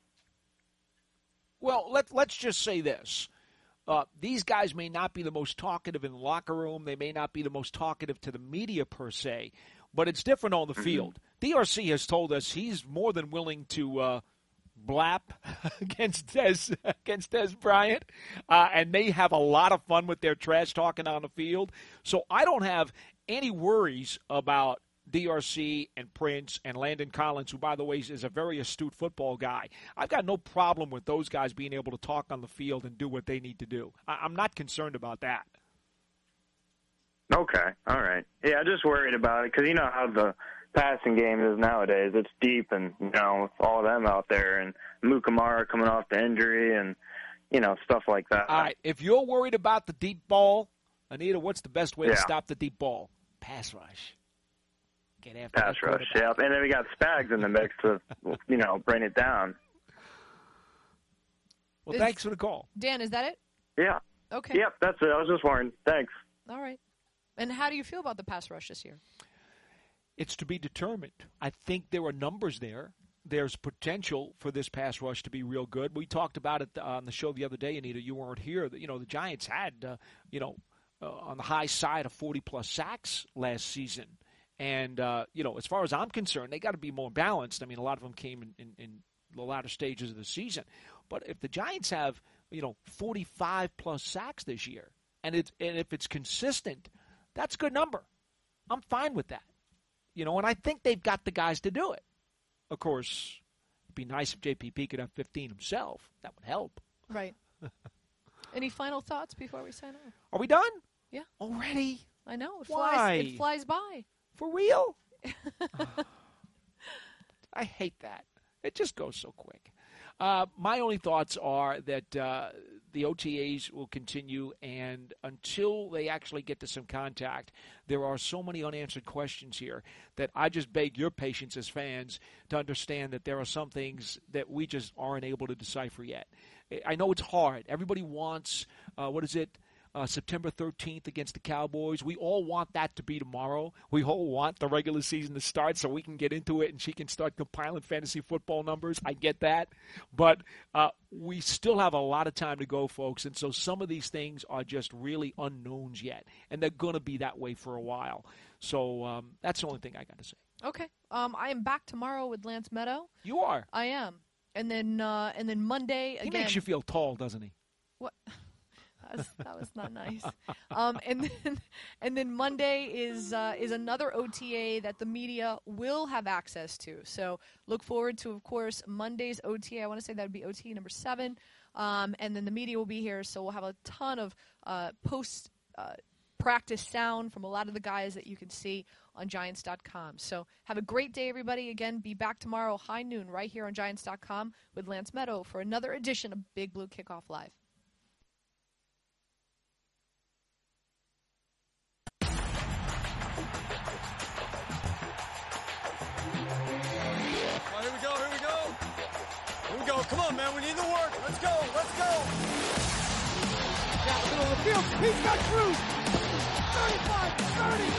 Well, let's just say this. These guys may not be the most talkative in the locker room. They may not be the most talkative to the media per se, but it's different on the field. DRC has told us he's more than willing to blap against Dez Bryant, and they have a lot of fun with their trash talking on the field. So I don't have any worries about DRC and Prince and Landon Collins, who, by the way, is a very astute football guy. I've got no problem with those guys being able to talk on the field and do what they need to do. I'm not concerned about that. Okay, all right. Yeah, I'm just worried about it because you know how the passing game is nowadays. It's deep and, with all of them out there and Mukamara coming off the injury and, stuff like that. All right, if you're worried about the deep ball, Anita, what's the best way to stop the deep ball? Pass rush. Get after pass rush, yep. And then we got Spags in the mix to, bring it down. Well, thanks for the call. Dan, is that it? Yeah. Okay. Yep, that's it. I was just wondering. Thanks. All right. And how do you feel about the pass rush this year? It's to be determined. I think there are numbers there. There's potential for this pass rush to be real good. We talked about it on the show the other day, Anita. You weren't here. The Giants had, on the high side of 40-plus sacks last season. And, as far as I'm concerned, they got to be more balanced. I mean, a lot of them came in the latter stages of the season. But if the Giants have, 45-plus sacks this year, and if it's consistent, that's a good number. I'm fine with that. And I think they've got the guys to do it. Of course, it'd be nice if JPP could have 15 himself. That would help. Right. Any final thoughts before we sign off? Are we done? Yeah. Already? I know. Why? It flies by. For real? I hate that. It just goes so quick. My only thoughts are that the OTAs will continue, and until they actually get to some contact, there are so many unanswered questions here that I just beg your patience as fans to understand that there are some things that we just aren't able to decipher yet. I know it's hard. Everybody wants, September 13th against the Cowboys. We all want that to be tomorrow. We all want the regular season to start so we can get into it and she can start compiling fantasy football numbers. I get that. But we still have a lot of time to go, folks. And so some of these things are just really unknowns yet. And they're going to be that way for a while. So that's the only thing I got to say. Okay. I am back tomorrow with Lance Meadow. You are? I am. And then Monday again. He makes you feel tall, doesn't he? What? That was not nice. And then Monday is another OTA that the media will have access to. So look forward to, of course, Monday's OTA. I want to say that would be OTA number 7. And then the media will be here, so we'll have a ton of post practice sound from a lot of the guys that you can see on Giants.com. So have a great day, everybody. Again, be back tomorrow, high noon, right here on Giants.com with Lance Meadow for another edition of Big Blue Kickoff Live. Well, here we go. Here we go. Come on, man. We need the work. Let's go. Down the middle of the field. He's got Cruz. 35, 30.